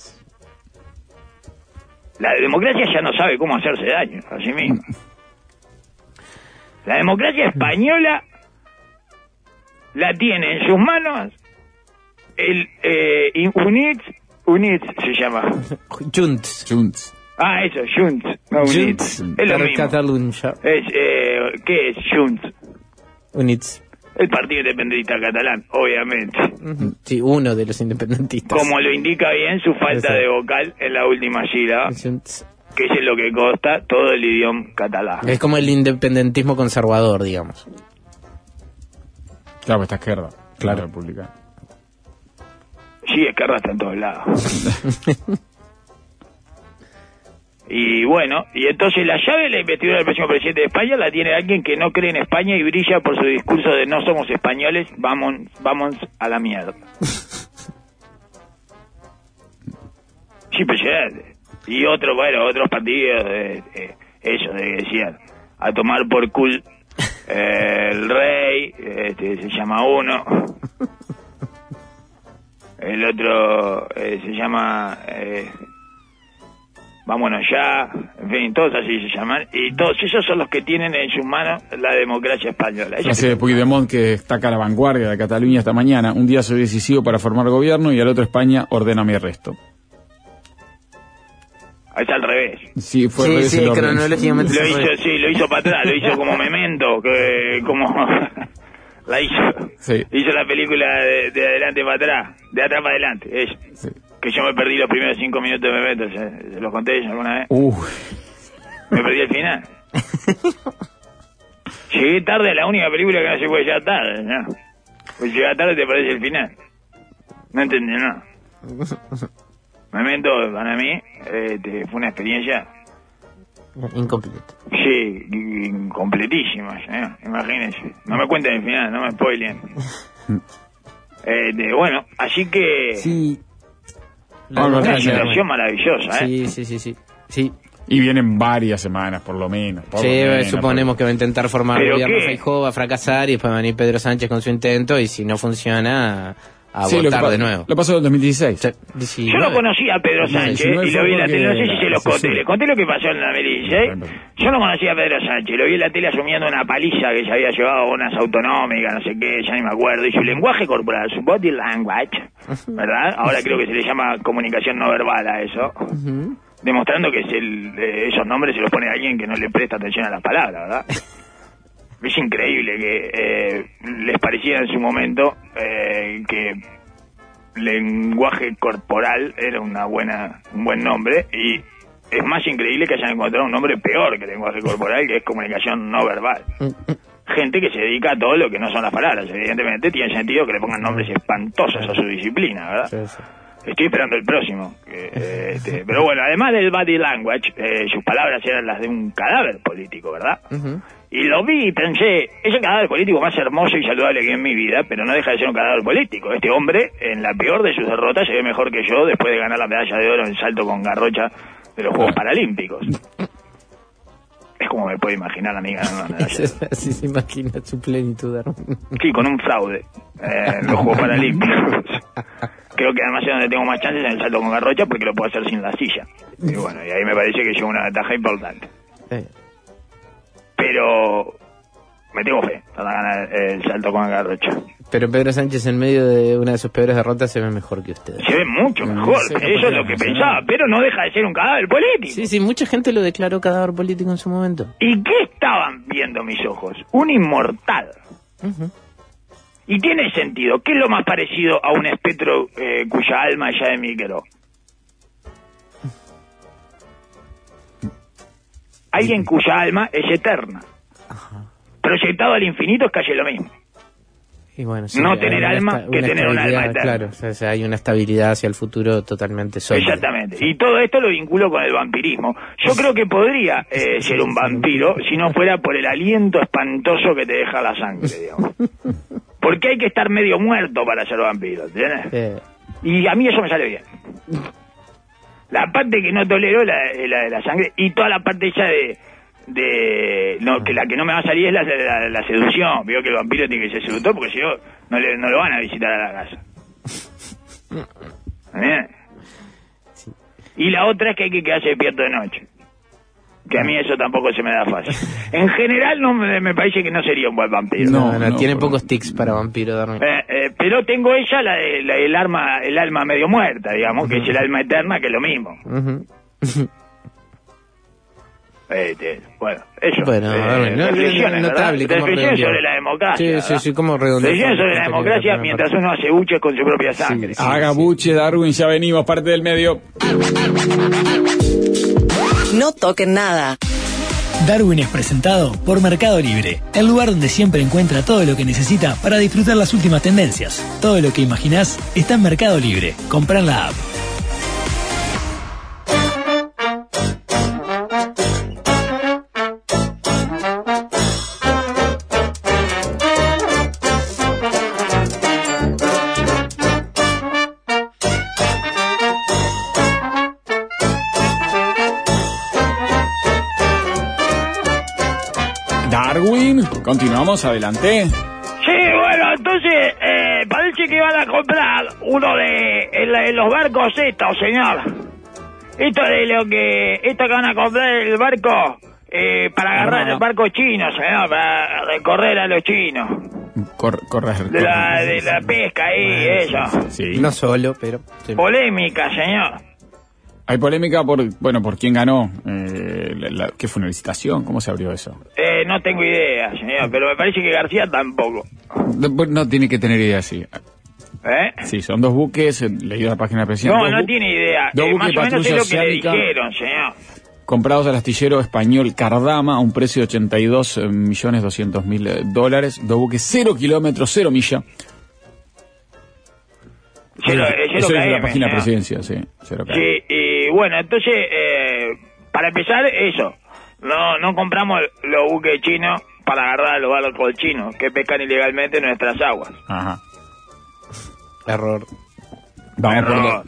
La democracia ya no sabe cómo hacerse daño a sí misma. La democracia española la tiene en sus manos el UNIT se llama. Junts. Ah, eso, Junts. No, UNIT. Es lo mismo. Catalunya. ¿Qué es Junts? UNIT. El Partido Independentista Catalán, obviamente. Uh-huh. Sí, uno de los independentistas. Como lo indica bien su falta de vocal en la última sílaba, que es lo que consta todo el idioma catalán. Es como el independentismo conservador, digamos. Claro, está izquierda. Claro, republicana. Sí, Esquerra está en todos lados. Y bueno, y entonces la llave de la investidura del próximo presidente de España la tiene alguien que no cree en España y brilla por su discurso de no somos españoles, vamos a la mierda. Sí, impresionante. Y otros partidos, eso de que decían, a tomar por culo el rey, se llama uno. El otro se llama vámonos ya, en fin, todos así se llaman, y todos esos son los que tienen en sus manos la democracia española. Frase de Puigdemont que destaca la vanguardia de Cataluña esta mañana: un día soy decisivo para formar gobierno y al otro España ordena mi arresto. Es al revés. Sí, fue al revés. Sí, cronológicamente lo hizo para atrás, lo hizo como Memento, como la hizo. Sí. Hizo la película de adelante para atrás, de atrás para adelante, eso. Sí. Que yo me perdí los primeros 5 minutos de Memento, ¿se los conté alguna vez? Me perdí el final. Llegué tarde a la única película que no se puede llegar tarde, ¿no? Pues llegar tarde te parece el final. No entendí nada. Memento, para mí, fue una experiencia... Incompleta. Sí, incompletísima, imagínense. No me cuenten el final, no me spoilen. Bueno, así que... Sí. Una situación maravillosa, ¿eh? Sí. Y vienen varias semanas, por lo menos. Suponemos que va a intentar formar ¿Pero gobierno qué? Feijóo, va a fracasar y después va a venir Pedro Sánchez con su intento y si no funciona, Sí, votar de nuevo. Lo pasó en el 2016. Sí, Yo no conocía a Pedro Sánchez y lo vi en la tele, no sé si se los conté. Le conté lo que pasó en la 2016. Yo no conocía a Pedro Sánchez, lo vi en la tele asumiendo una paliza que se había llevado a unas autonómicas, no sé qué, ya ni me acuerdo. Y su lenguaje corporal, su body language, ¿verdad? Ahora creo que se le llama comunicación no verbal a eso. Demostrando que esos nombres se los pone a alguien que no le presta atención a las palabras, ¿verdad? Es increíble que les pareciera en su momento que lenguaje corporal era un buen nombre, y es más increíble que hayan encontrado un nombre peor que lenguaje corporal, que es comunicación no verbal. Gente que se dedica a todo lo que no son las palabras, evidentemente tiene sentido que le pongan nombres espantosos a su disciplina, ¿verdad? Sí. Estoy esperando el próximo. Pero bueno, además del body language, sus palabras eran las de un cadáver político, ¿verdad? Y lo vi y pensé, es el cadáver político más hermoso y saludable que en mi vida, pero no deja de ser un cadáver político. Este hombre, en la peor de sus derrotas, se ve mejor que yo después de ganar la medalla de oro en salto con garrocha de los Juegos Paralímpicos. Es como me puedo imaginar a mí ganando una medalla. Así se imagina su plenitud. Sí, con un fraude en los Juegos Paralímpicos. Creo que además es donde tengo más chances en el salto con garrocha, porque lo puedo hacer sin la silla. Y bueno, y ahí me parece que llevo una ventaja importante. Pero me tengo fe para ganar el salto con garrocha. Pero Pedro Sánchez, en medio de una de sus peores derrotas, se ve mejor que usted. Se ve mucho mejor, eso es lo que pensaba, pero no deja de ser un cadáver político. Sí, mucha gente lo declaró cadáver político en su momento. ¿Y qué estaban viendo mis ojos? Un inmortal. Y tiene sentido. ¿Qué es lo más parecido a un espectro cuya alma ya emigró? Alguien cuya alma es eterna. Proyectado al infinito es casi lo mismo. Y bueno, sí, no tener alma que tener un alma eterna. Claro, o sea, hay una estabilidad hacia el futuro totalmente sólida. Exactamente. Y todo esto lo vinculo con el vampirismo. Yo creo que podría ser un vampiro si no fuera por el aliento espantoso que te deja la sangre, digamos. Porque hay que estar medio muerto para ser vampiro, ¿entiendes? Y a mí eso me sale bien. La parte que no tolero es la de la sangre, y toda la parte esa que la que no me va a salir es la seducción. Veo que el vampiro tiene que ser seductor, porque si no, no lo van a visitar a la casa. Sí. Y la otra es que hay que quedarse despierto de noche, que a mí eso tampoco se me da fácil. En general no me parece que no sería un buen vampiro. No, tiene pocos tics para vampiro, Darwin. Pero tengo ella el alma medio muerta, digamos, que es el alma eterna, que es lo mismo. Bueno, eso. Bueno, reflexiones sobre la democracia. Sí, como redondear. Reflexiones sobre la democracia mientras uno hace buches con su propia sangre. Haga buche, Darwin, ya venimos, parte del medio. No toquen nada. Darwin es presentado por Mercado Libre, el lugar donde siempre encuentra todo lo que necesita para disfrutar las últimas tendencias. Todo lo que imaginás está en Mercado Libre. Comprá en la app. Darwin, continuamos, adelante. Sí, bueno, entonces parece que van a comprar uno de los barcos estos, señor. Esto que van a comprar el barco para agarrar el barco chino, señor, para recorrer a los chinos. Correr. De la pesca ahí, eso. Sí. No solo, pero... Sí. Polémica, señor. Hay polémica por quién ganó. ¿Qué fue una licitación? ¿Cómo se abrió eso? No tengo idea, señor, pero me parece que García tampoco. No tiene que tener idea, sí. Sí, son dos buques, leí la página del presidente. No tiene idea. Más o menos es lo que le dijeron, señor. Comprados al astillero español Cardama a un precio de $82.200.000. Dos buques 0 kilómetros, 0 millas. Eso es la página de presidencia, sí. Sí, y bueno, entonces, para empezar, eso. No compramos los buques chinos para agarrar a los barcos chinos que pescan ilegalmente en nuestras aguas. Ajá. Error. Vamos a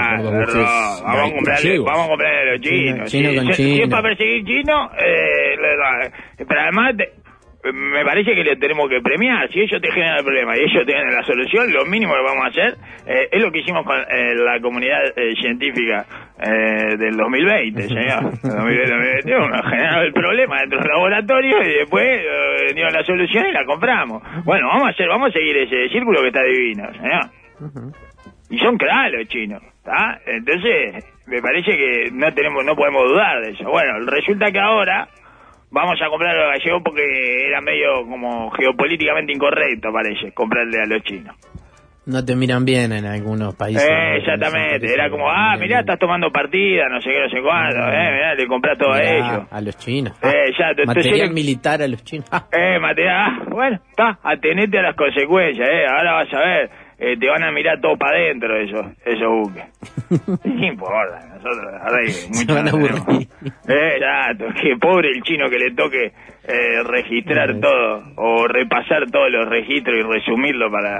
comprarle a los chinos. Si es para perseguir chinos, pero además me parece que le tenemos que premiar. Si ellos te generan el problema y ellos tienen la solución, lo mínimo que vamos a hacer es lo que hicimos con la comunidad científica del 2020, señor. El 2021 nos generaron el problema dentro del laboratorio y después dieron la solución y la compramos. Bueno, vamos a seguir ese círculo que está divino, señor. Y son claros los chinos, ¿está? Entonces, me parece que no podemos dudar de eso. Bueno, resulta que ahora vamos a comprar a los gallegos porque era medio como geopolíticamente incorrecto, parece, comprarle a los chinos. No te miran bien en algunos países. Exactamente, era como, mirá, estás tomando partida, no sé qué, no sé cuándo, mirá, le comprás todo a ellos. A los chinos. Material militar a los chinos. Bueno, atenete a las consecuencias, ahora vas a ver. Te van a mirar todo para adentro esos buques. No importa, nosotros se van a aburrir. Exacto, que pobre el chino que le toque registrar todo o repasar todos los registros y resumirlo para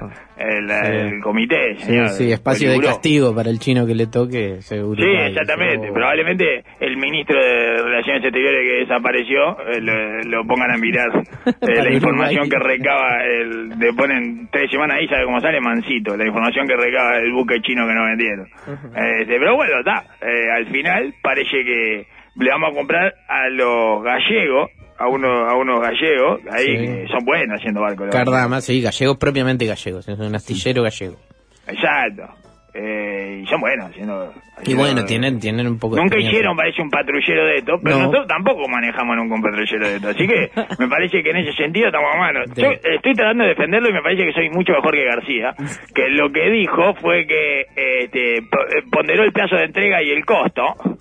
el comité. Señor, sí, espacio de castigo para el chino que le toque, seguro. Sí, exactamente. Probablemente el ministro de Relaciones Exteriores que desapareció lo pongan a mirar la información que recaba. Le ponen 3 semanas ahí, ¿sabe cómo sale? Mansito, la información que recaba el buque chino que no vendieron. Pero bueno, al final parece que le vamos a comprar a los gallegos, a unos gallegos ahí que son buenos haciendo barcos. Cardama, sí, gallegos propiamente gallegos, es un astillero gallego. Exacto. Y son buenos haciendo. Y bueno, tienen un poco nunca hicieron, parece, un patrullero de esto, pero nosotros tampoco manejamos nunca un patrullero de esto, así que me parece que en ese sentido estamos a mano. Yo estoy tratando de defenderlo y me parece que soy mucho mejor que García, que lo que dijo fue que ponderó el plazo de entrega y el costo.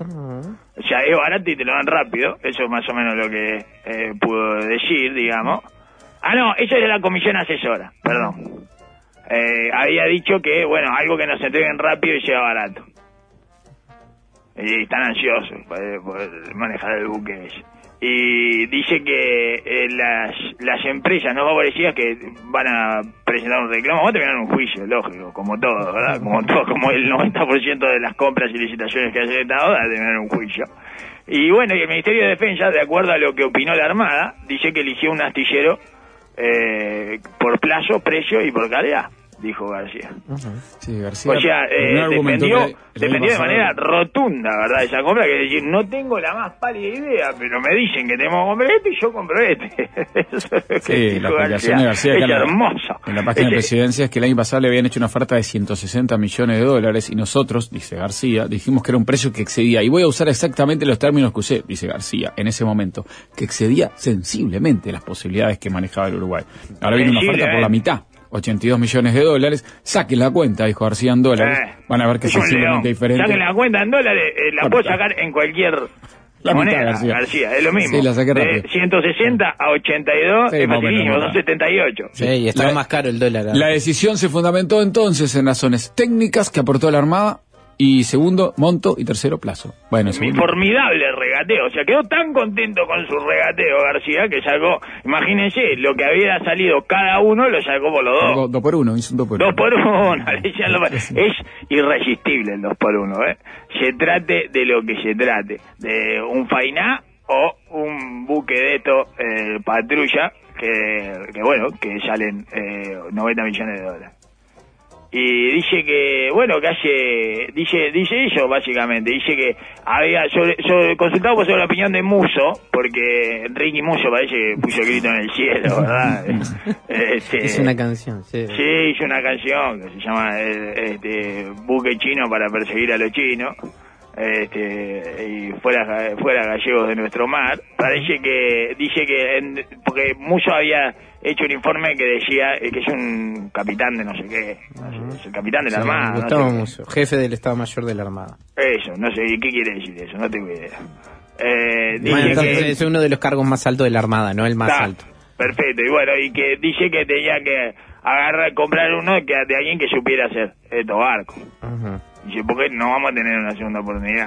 O sea, es barato y te lo dan rápido. Eso es más o menos lo que pudo decir, digamos. No, eso es de la comisión asesora, perdón. Había dicho que, bueno, algo que nos entreguen rápido y sea barato. Y están ansiosos por manejar el buque ese. Y dice que las empresas no favorecidas que van a presentar un reclamo, van a terminar un juicio, lógico, como todo, ¿verdad? Como el 90% de las compras y licitaciones que hace el Estado, van a terminar un juicio. Y bueno, y el Ministerio de Defensa, de acuerdo a lo que opinó la Armada, dice que eligió un astillero por plazo, precio y por calidad, dijo García. Sí, García. O sea, defendió de manera rotunda, ¿verdad? Esa compra, que es decir, no tengo la más pálida idea, pero me dicen que tenemos que comprar este y yo compro este. Eso es lo que sí, la aplicación de García es hermoso. En la página de Presidencia es que el año pasado le habían hecho una oferta de $160 millones y nosotros, dice García, dijimos que era un precio que excedía, y voy a usar exactamente los términos que usé, dice García, en ese momento, que excedía sensiblemente las posibilidades que manejaba el Uruguay. Ahora viene una oferta por la mitad. $82 millones, saquen la cuenta, dijo García, en dólares, van a ver que es sensiblemente diferente. Saquen la cuenta en dólares, la puedo sacar en cualquier moneda, García, es lo mismo. Sí, la saqué rápido. De 160 a 82, es facilísimo, 278. Sí, y estaba más caro el dólar. La decisión se fundamentó entonces en razones técnicas que aportó la Armada, y segundo, monto, y tercero, plazo. Bueno, mi formidable regateo, o sea, quedó tan contento con su regateo García que sacó, imagínense, lo que había salido cada uno lo sacó por los dos. 2 por 1, hizo un 2 por 1. 2 por 1, es irresistible el 2 por 1, se trate de lo que se trate, de un Fainá o un buque de esto, patrulla, que bueno, que salen $90 millones. Y dice que, bueno, que dice eso básicamente, dice que había, consultado sobre la opinión de Musso, porque Ricky Musso parece que puso grito en el cielo, ¿verdad? Es una canción, sí. Sí, hizo una canción que se llama Buque Chino para perseguir a los chinos. Y fuera gallegos de nuestro mar. Parece que dice que porque Musso había hecho un informe que decía que es un capitán de no sé qué, es el capitán de la Armada, Gustavo Musso, jefe del Estado Mayor de la Armada. Eso, no sé qué quiere decir eso, no tengo idea. Bueno, entonces es uno de los cargos más altos de la Armada, no el más alto. Perfecto, y bueno, y que dice que tenía que comprar uno de alguien que supiera hacer estos barcos. Dice, porque no vamos a tener una segunda oportunidad.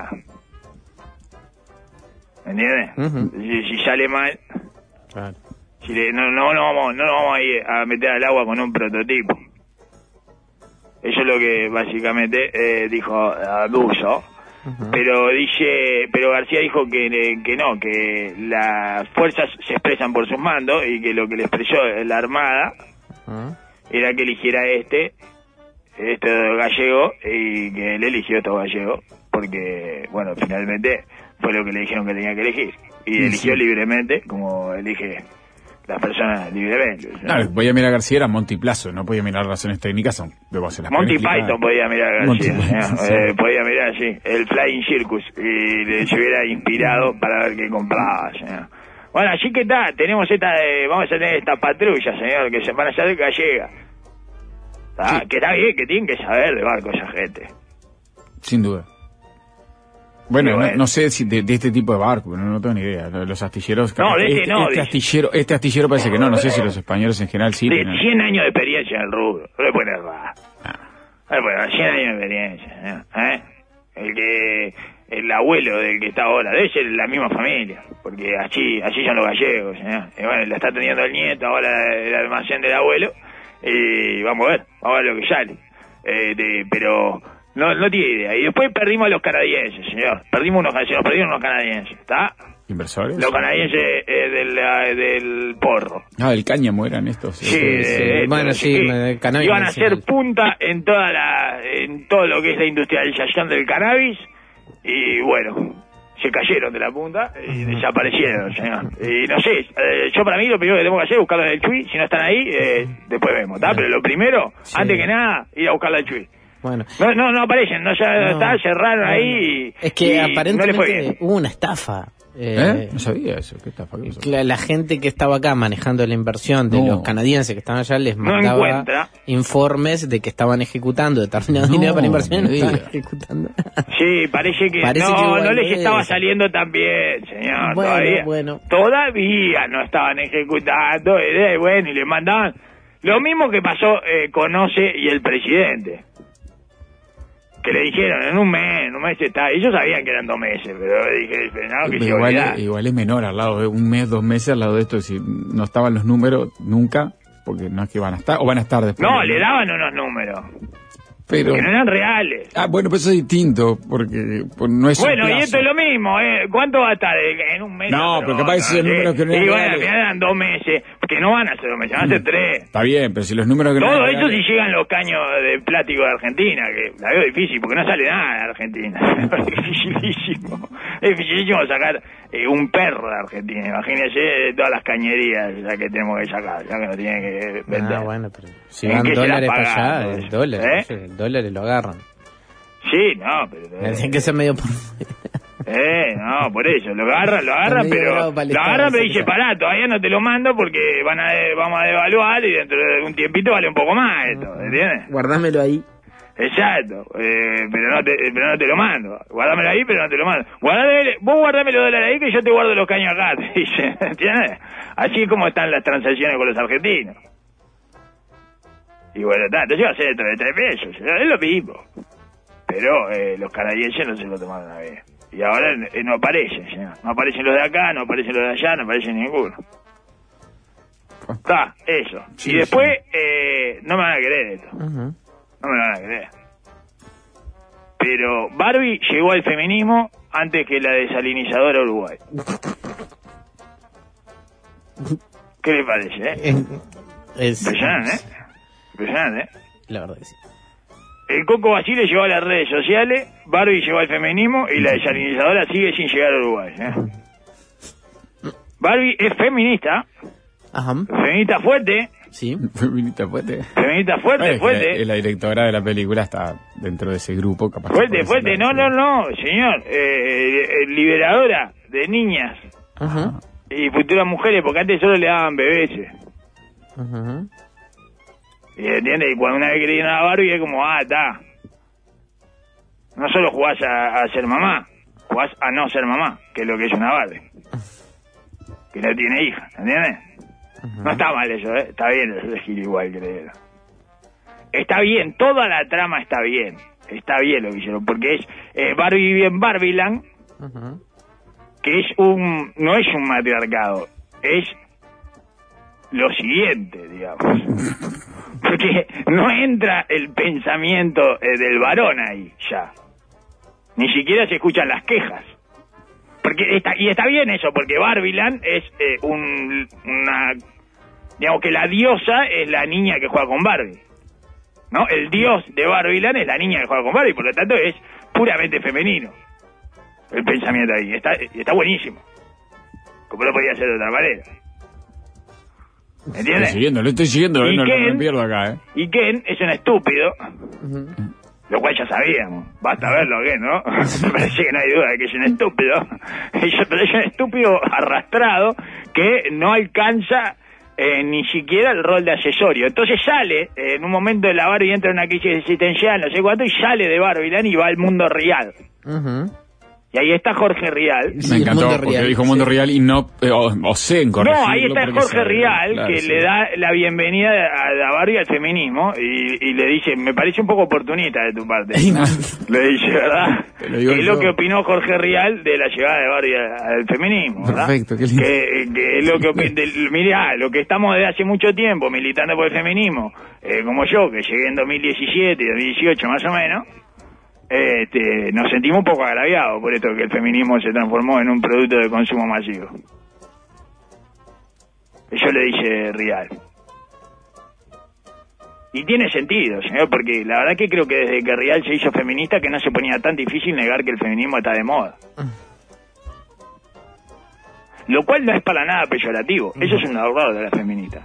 ¿Me entiendes? Si sale mal, claro. No vamos a ir a meter al agua con un prototipo. Eso es lo que básicamente dijo Musso. Pero García dijo que no, que las fuerzas se expresan por sus mandos y que lo que le expresó la Armada era que eligiera este gallego, y que él eligió estos gallegos porque, bueno, finalmente fue lo que le dijeron que tenía que elegir, y eligió libremente, como elige las personas libremente. Claro, podía mirar a García, era Monty Plazo, no podía mirar razones técnicas, son Monty Python podía mirar a García, podía mirar, sí, el Flying Circus, y se hubiera inspirado para ver qué compraba, señor. Bueno, así que está, tenemos vamos a tener esta patrulla, señor, que se van a hacer gallega. Sí. Que está bien, que tienen que saber de barco esa gente. Sin duda. Bueno, no sé si de este tipo de barco, no tengo ni idea. Los astilleros... No, de este astillero parece que no sé si los españoles en general sí. De 100 años de experiencia en el rubro, no le pueden errar. Bueno, 100 años de experiencia, el abuelo del que está ahora, debe ser la misma familia, porque así son los gallegos, y bueno, la está teniendo el nieto, ahora el almacén del abuelo, y vamos a ver lo que sale. Pero... No tiene idea. Y después perdimos a los canadienses, señor. Perdimos unos canadienses, ¿está? ¿Inversores? Los canadienses del porro. Del cáñamo eran estos. Sí. Bueno, sí. Iban a hacer punta en todo lo que es la industrialización del cannabis. Y bueno, se cayeron de la punta y desaparecieron, señor. Y no sé, yo para mí lo primero que tengo que hacer es buscarlos en el Chuy. Si no están ahí, después vemos, ¿está? Pero lo primero, antes que nada, ir a buscarlos al Chuy. Bueno. No aparecen, está, cerraron ahí. Es que aparentemente no hubo una estafa. No sabía eso, ¿qué estafa? La gente que estaba acá manejando la inversión de los canadienses que estaban allá les mandaba informes de que estaban ejecutando determinado dinero para inversión, no estaban ejecutando. Sí, parece que no les estaba saliendo tan bien, señor. Bueno. Todavía no estaban ejecutando, y le mandaban lo mismo que pasó con OCE y el presidente. Que le dijeron, en un mes está. Ellos sabían que eran 2 meses, pero dije, no, que se igual es menor al lado de 1 mes, 2 meses al lado de esto. Si no estaban los números nunca, porque no es que van a estar, o van a estar después. No, le daban unos números. Pero... que no eran reales. Bueno, pues eso es distinto, porque no es bueno, y esto es lo mismo, ¿cuánto va a estar en un mes? No, pero capaz esos números que no eran reales. Al final eran 2 meses, que no van a ser 2 meses, van a ser 3. Está bien, pero si los números que no todo eran eso reales... si llegan los caños de plástico de Argentina, que la veo difícil, porque no sale nada de Argentina. Es dificilísimo sacar un perro de Argentina. Imagínese todas las cañerías que tenemos que sacar, ya que no tienen que vender. Bueno, pero si van dólares para allá, el dólar lo agarran. Sí, no, pero... Tienen que ser medio por... no, por eso, lo agarran, pero dice, pará, todavía no te lo mando porque vamos a devaluar y dentro de un tiempito vale un poco más esto, ¿entiendes? Guardámelo ahí. Exacto, pero no te lo mando. Guárdamelo ahí, pero no te lo mando. Vos guardame los dólares ahí que yo te guardo los caños acá, te dice, ¿entiendes? Así es como están las transacciones con los argentinos. Y bueno, entonces va a ser dentro de 3 meses, es lo mismo. Pero los canadienses no se lo tomaron a ver. Y ahora no aparecen, señor. No aparecen los de acá, no aparecen los de allá, no aparecen ninguno. Está, eso. Sí, y después, no me van a querer esto. No me lo van a creer. Pero Barbie llegó al feminismo antes que la desalinizadora Uruguay. ¿Qué le parece, Impresionante, La verdad que sí. El Coco Basile llegó a las redes sociales, Barbie llegó al feminismo y la desalinizadora sigue sin llegar a Uruguay. Barbie es feminista. Ajá. Feminista fuerte. Sí. Feminista fuerte. Feminista fuerte. La directora de la película está dentro de ese grupo, capaz. Fuerte. No, señor. Liberadora de niñas. Ajá. Y futuras mujeres, porque antes solo le daban bebés. Ajá. ¿Y entiendes? Y cuando una vez que le dieron a Barbie es como, está. No solo jugás a ser mamá, jugás a no ser mamá, que es lo que es una Barbie. Que no tiene hija, ¿entiendes? No está mal eso, está bien elegir igual que le dieron. Está bien, toda la trama está bien lo que hicieron, porque es Barbie vive en Barbieland, que no es un matriarcado, es lo siguiente, digamos. Porque no entra el pensamiento del varón ahí, ya. Ni siquiera se escuchan las quejas. Porque está bien eso, porque Barbiland es digamos que la diosa es la niña que juega con Barbie, ¿no? El dios de Barbiland es la niña que juega con Barbie, por lo tanto es puramente femenino el pensamiento ahí. Está buenísimo. Como no podía ser de otra manera. ¿Entiendes? Lo estoy siguiendo, no me pierdo acá, Y Ken es un estúpido, lo cual ya sabíamos. Basta verlo, Ken, ¿no? Me parece que no hay duda de que es un estúpido. Pero es un estúpido arrastrado que no alcanza ni siquiera el rol de accesorio. Entonces sale, en un momento de la Barbie entra en una crisis existencial, no sé cuánto, y sale de Barbiland y va al mundo real. Y ahí está Jorge Rial. Me encantó porque dijo Mundo Real y no osé en corregirlo. No, ahí está Jorge Rial, claro, que le da la bienvenida a Barbie al feminismo y le dice, me parece un poco oportunista de tu parte. Le dice, ¿verdad? Es lo que opinó Jorge Rial de la llegada de Barbie al feminismo, ¿verdad? Perfecto, qué lindo. Que es lo que mirá, lo que estamos desde hace mucho tiempo militando por el feminismo, como yo, que llegué en 2017 y 2018 más o menos, nos sentimos un poco agraviados por esto que el feminismo se transformó en un producto de consumo masivo. Eso le dice Rial. Y tiene sentido, señor, porque la verdad que creo que desde que Rial se hizo feminista que no se ponía tan difícil negar que el feminismo está de moda. Lo cual no es para nada peyorativo. Eso es un error de la feminista.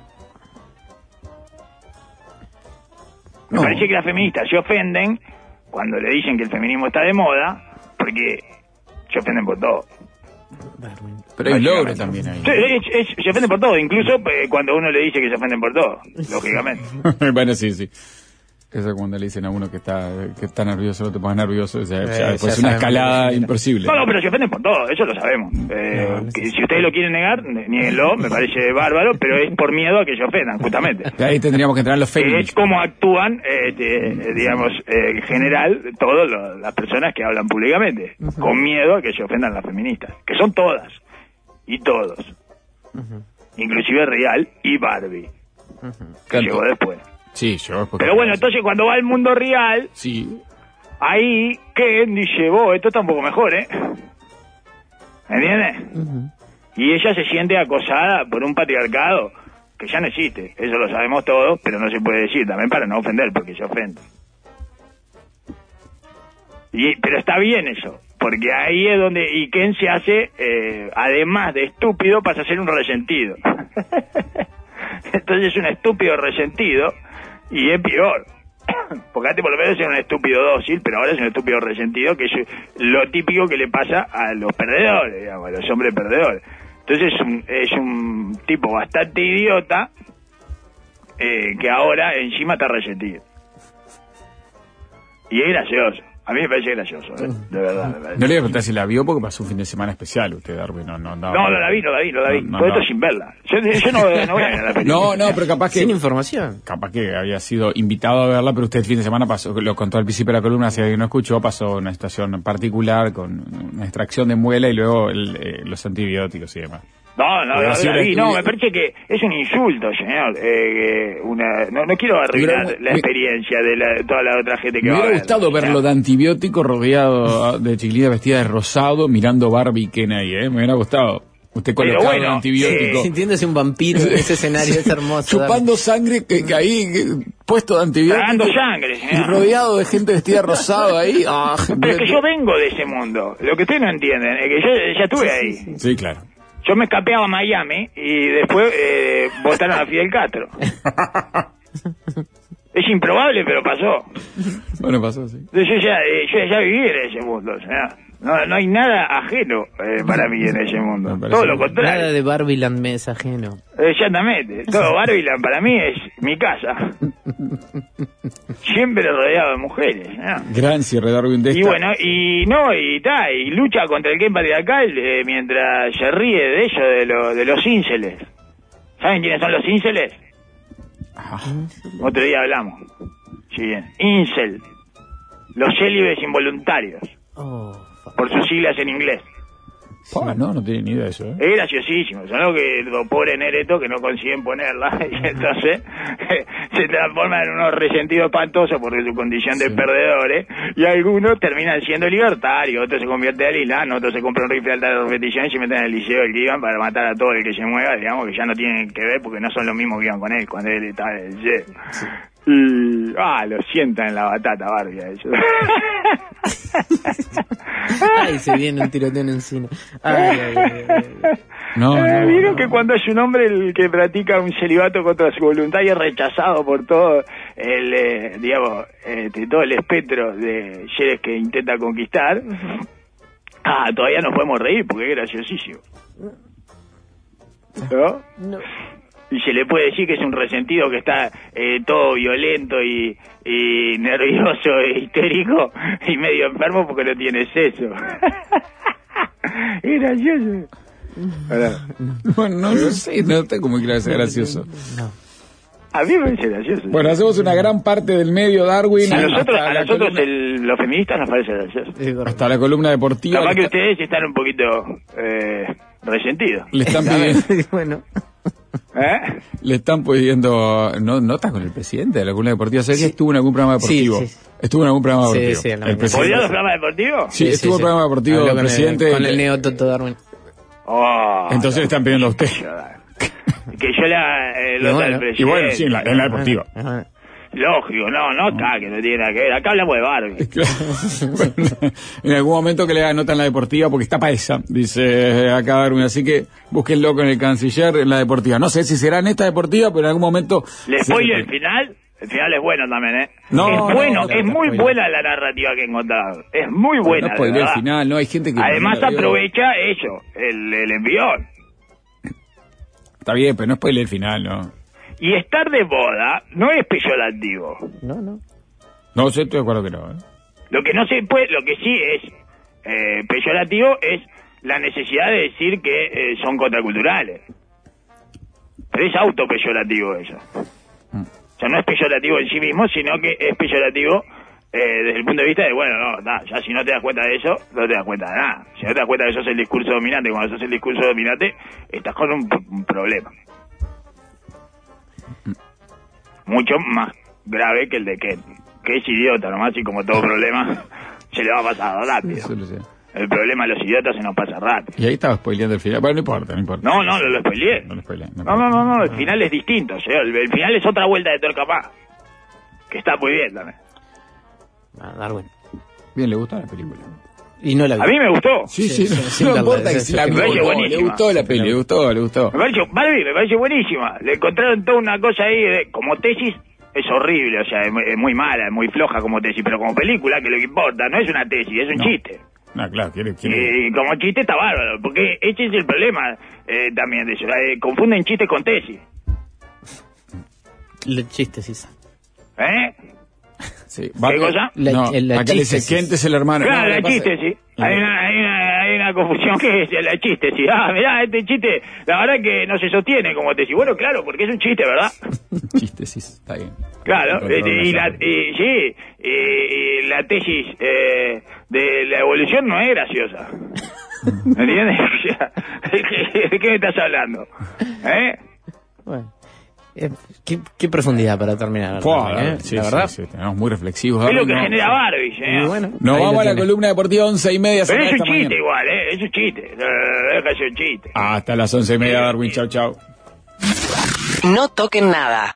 Me parece que las feministas se ofenden cuando le dicen que el feminismo está de moda, porque se ofenden por todo. Pero hay logro también ahí. Se ofenden por todo, incluso cuando uno le dice que se ofenden por todo, lógicamente. Bueno, sí. Eso cuando le dicen a uno que está nervioso, no te pongas nervioso, pues es una escalada imposible. No, pero se ofenden por todo, eso lo sabemos. Que si ustedes lo quieren negar, nieguenlo, me parece bárbaro, pero es por miedo a que se ofendan, justamente. Ahí tendríamos que entrar los feministas. Es como actúan, digamos, en general, todas las personas que hablan públicamente, con miedo a que se ofendan las feministas, que son todas, y todos. Inclusive Real y Barbie, que llegó después. Sí, pero bueno, entonces cuando va al mundo real, ahí Ken dice, esto está un poco mejor, ¿entiendes? Y ella se siente acosada por un patriarcado que ya no existe, eso lo sabemos todos, pero no se puede decir, también para no ofender, porque se ofende. Pero está bien eso, porque ahí es donde Ken se hace, además de estúpido, pasa a ser un resentido. Entonces es un estúpido resentido. Y es peor, porque antes por lo menos era un estúpido dócil, pero ahora es un estúpido resentido, que es lo típico que le pasa a los perdedores, digamos, a los hombres perdedores. Entonces es un tipo bastante idiota, que ahora encima está resentido. Y es gracioso. A mí me parece gracioso, de verdad. Me parece. No le voy a preguntar si la vio porque pasó un fin de semana especial usted, Darwin. No la vi. Por esto sin verla. Yo no voy a ver la película. No, pero capaz que... Sin información. Capaz que había sido invitado a verla, pero usted el fin de semana pasó, lo contó al principio de la columna, si alguien no escuchó, pasó una situación particular con una extracción de muela y luego los antibióticos y demás. No, me parece que es un insulto, señor. No quiero arruinar la experiencia de toda la otra gente que va a ver. Me hubiera gustado verlo de antibiótico rodeado de chiquilina vestida de rosado mirando Barbie Ken ahí, me hubiera gustado. Usted colocado en antibiótico. Sintiéndose un vampiro en ese escenario, es hermoso. Chupando sangre que ahí, puesto de antibiótico. Cagando sangre, señor. Y rodeado de gente vestida de rosado ahí. Pero es que yo vengo de ese mundo. Lo que ustedes no entienden es que yo ya estuve ahí. Sí, claro. Yo me escapé a Miami y después votaron a Fidel Castro. Es improbable, pero pasó. Bueno, pasó, sí. Yo ya viví en ese mundo, o sea, no hay nada ajeno para mí en ese mundo. Todo lo contrario. Nada de Barbiland me es ajeno. Exactamente. Todo Barbiland para mí es mi casa. Siempre rodeado de mujeres, ¿no? Gran cierre de Darwin de esta. Y bueno, y lucha contra el Ken patriarcal mientras se ríe de ellos, de los ínceles. ¿Saben quiénes son los ínceles? Otro día hablamos. Sí, bien. Incel. Los célibes involuntarios. Por sus siglas en inglés. No tiene ni idea de eso, ¿eh? Es graciosísimo, solo que los pobres neretos que no consiguen ponerla y entonces se transforman en unos resentidos espantosos por su condición de perdedores, y algunos terminan siendo libertarios, otros se convierten al Islam, otros se compran un rifle de alta repetición y se meten en el liceo del que iban para matar a todo el que se mueva, digamos que ya no tienen que ver porque no son los mismos que iban con él cuando él estaba en el liceo. Sí. Y lo sientan en la batata, Barbie, a ellos. Ay, se viene un tiroteo encima. Ay. ¿Vieron que cuando es un hombre el que practica un celibato contra su voluntad y es rechazado por todo el, todo el espectro de seres que intenta conquistar? Todavía nos podemos reír porque es graciosísimo. ¿No? No. Y se le puede decir que es un resentido que está todo violento y nervioso e histérico y medio enfermo porque no tiene seso. Es gracioso. No sé, no tengo muy claro ser gracioso. No. A mí me parece gracioso. Bueno, hacemos una gran parte del medio, Darwin. Sí, a nosotros los feministas nos parece gracioso. Hasta la columna deportiva. Capaz que ustedes están un poquito resentidos. Le están pidiendo... Bueno... Le están pidiendo... ¿No estás con el presidente de la columna deportiva? ¿Sabes que estuvo en algún programa deportivo? Sí. Estuvo en algún programa deportivo. Sí, ¿Volvió a los programas deportivos? Sí, estuvo en el programa deportivo del presidente. Con el neototo Darwin. Entonces le están pidiendo a usted. Que yo lo del presidente. Y bueno, sí, en la deportiva. Lógico, no está, que no tiene nada que ver. Acá hablamos de Barbie. Bueno, en algún momento que le haga nota en la deportiva, porque está para esa, dice acá Darwin. Así que búsquenlo con el canciller en la deportiva. No sé si será en esta deportiva, pero en algún momento... ¿Le spoiler el final? El final es bueno también, ¿eh? No, es bueno, es muy buena la narrativa que he encontrado. Es muy buena. No spoiler el final, no hay gente que... Además aprovecha eso, el envión. Está bien, pero no spoiler el final, ¿no? Y estar de boda no es peyorativo. No. No, yo estoy de acuerdo que no, ¿eh? Lo que no se puede, lo que sí es peyorativo es la necesidad de decir que son contraculturales. Pero es autopeyorativo eso. O sea, no es peyorativo en sí mismo, sino que es peyorativo desde el punto de vista de, ya si no te das cuenta de eso, no te das cuenta de nada. Si no te das cuenta de que sos el discurso dominante, cuando sos el discurso dominante, estás con un problema. Mucho más grave que el de Ken, que es idiota nomás, y como todo problema se le va a pasar rápido. El problema a los idiotas se nos pasa rápido. Y ahí estaba spoileando el final. Bueno, no importa. No, lo spoileé. No, el final es distinto. El final es otra vuelta de tuerca más. Que está muy bien también. Darwin. Bien, ¿le gustó la película? Y no la vi. A mí me gustó. Sí, no importa que se la me parece buenísima. Le gustó la peli, le gustó. Me parece buenísima. Le encontraron toda una cosa ahí, como tesis, es horrible, o sea, es muy mala, es muy floja como tesis, pero como película, que lo que importa, no es una tesis, es un chiste. No, claro, quiere. Y como chiste está bárbaro, porque ese es el problema también de eso. Confunden chistes con tesis. Chistes. Sí. ¿Qué cosa? Acá le dice Kent es el hermano. Claro, la chiste, sí. Hay una confusión que es la chiste, sí. Mirá, este chiste, la verdad que no se sostiene como tesis. Bueno, claro, porque es un chiste, ¿verdad? Chiste, sí, está bien. Claro, y la tesis de la evolución no es graciosa. ¿Me entiendes? ¿De qué me estás hablando? Bueno. ¿Qué profundidad para terminar? Sí, la verdad. Sí, tenemos muy reflexivos. Es lo que genera Barbie, bueno, nos vamos a la columna deportiva 11:30. Pero es un chiste igual, es un chiste. Deja ser un chiste. Hasta las 11:30, Darwin. Chau. No toquen nada.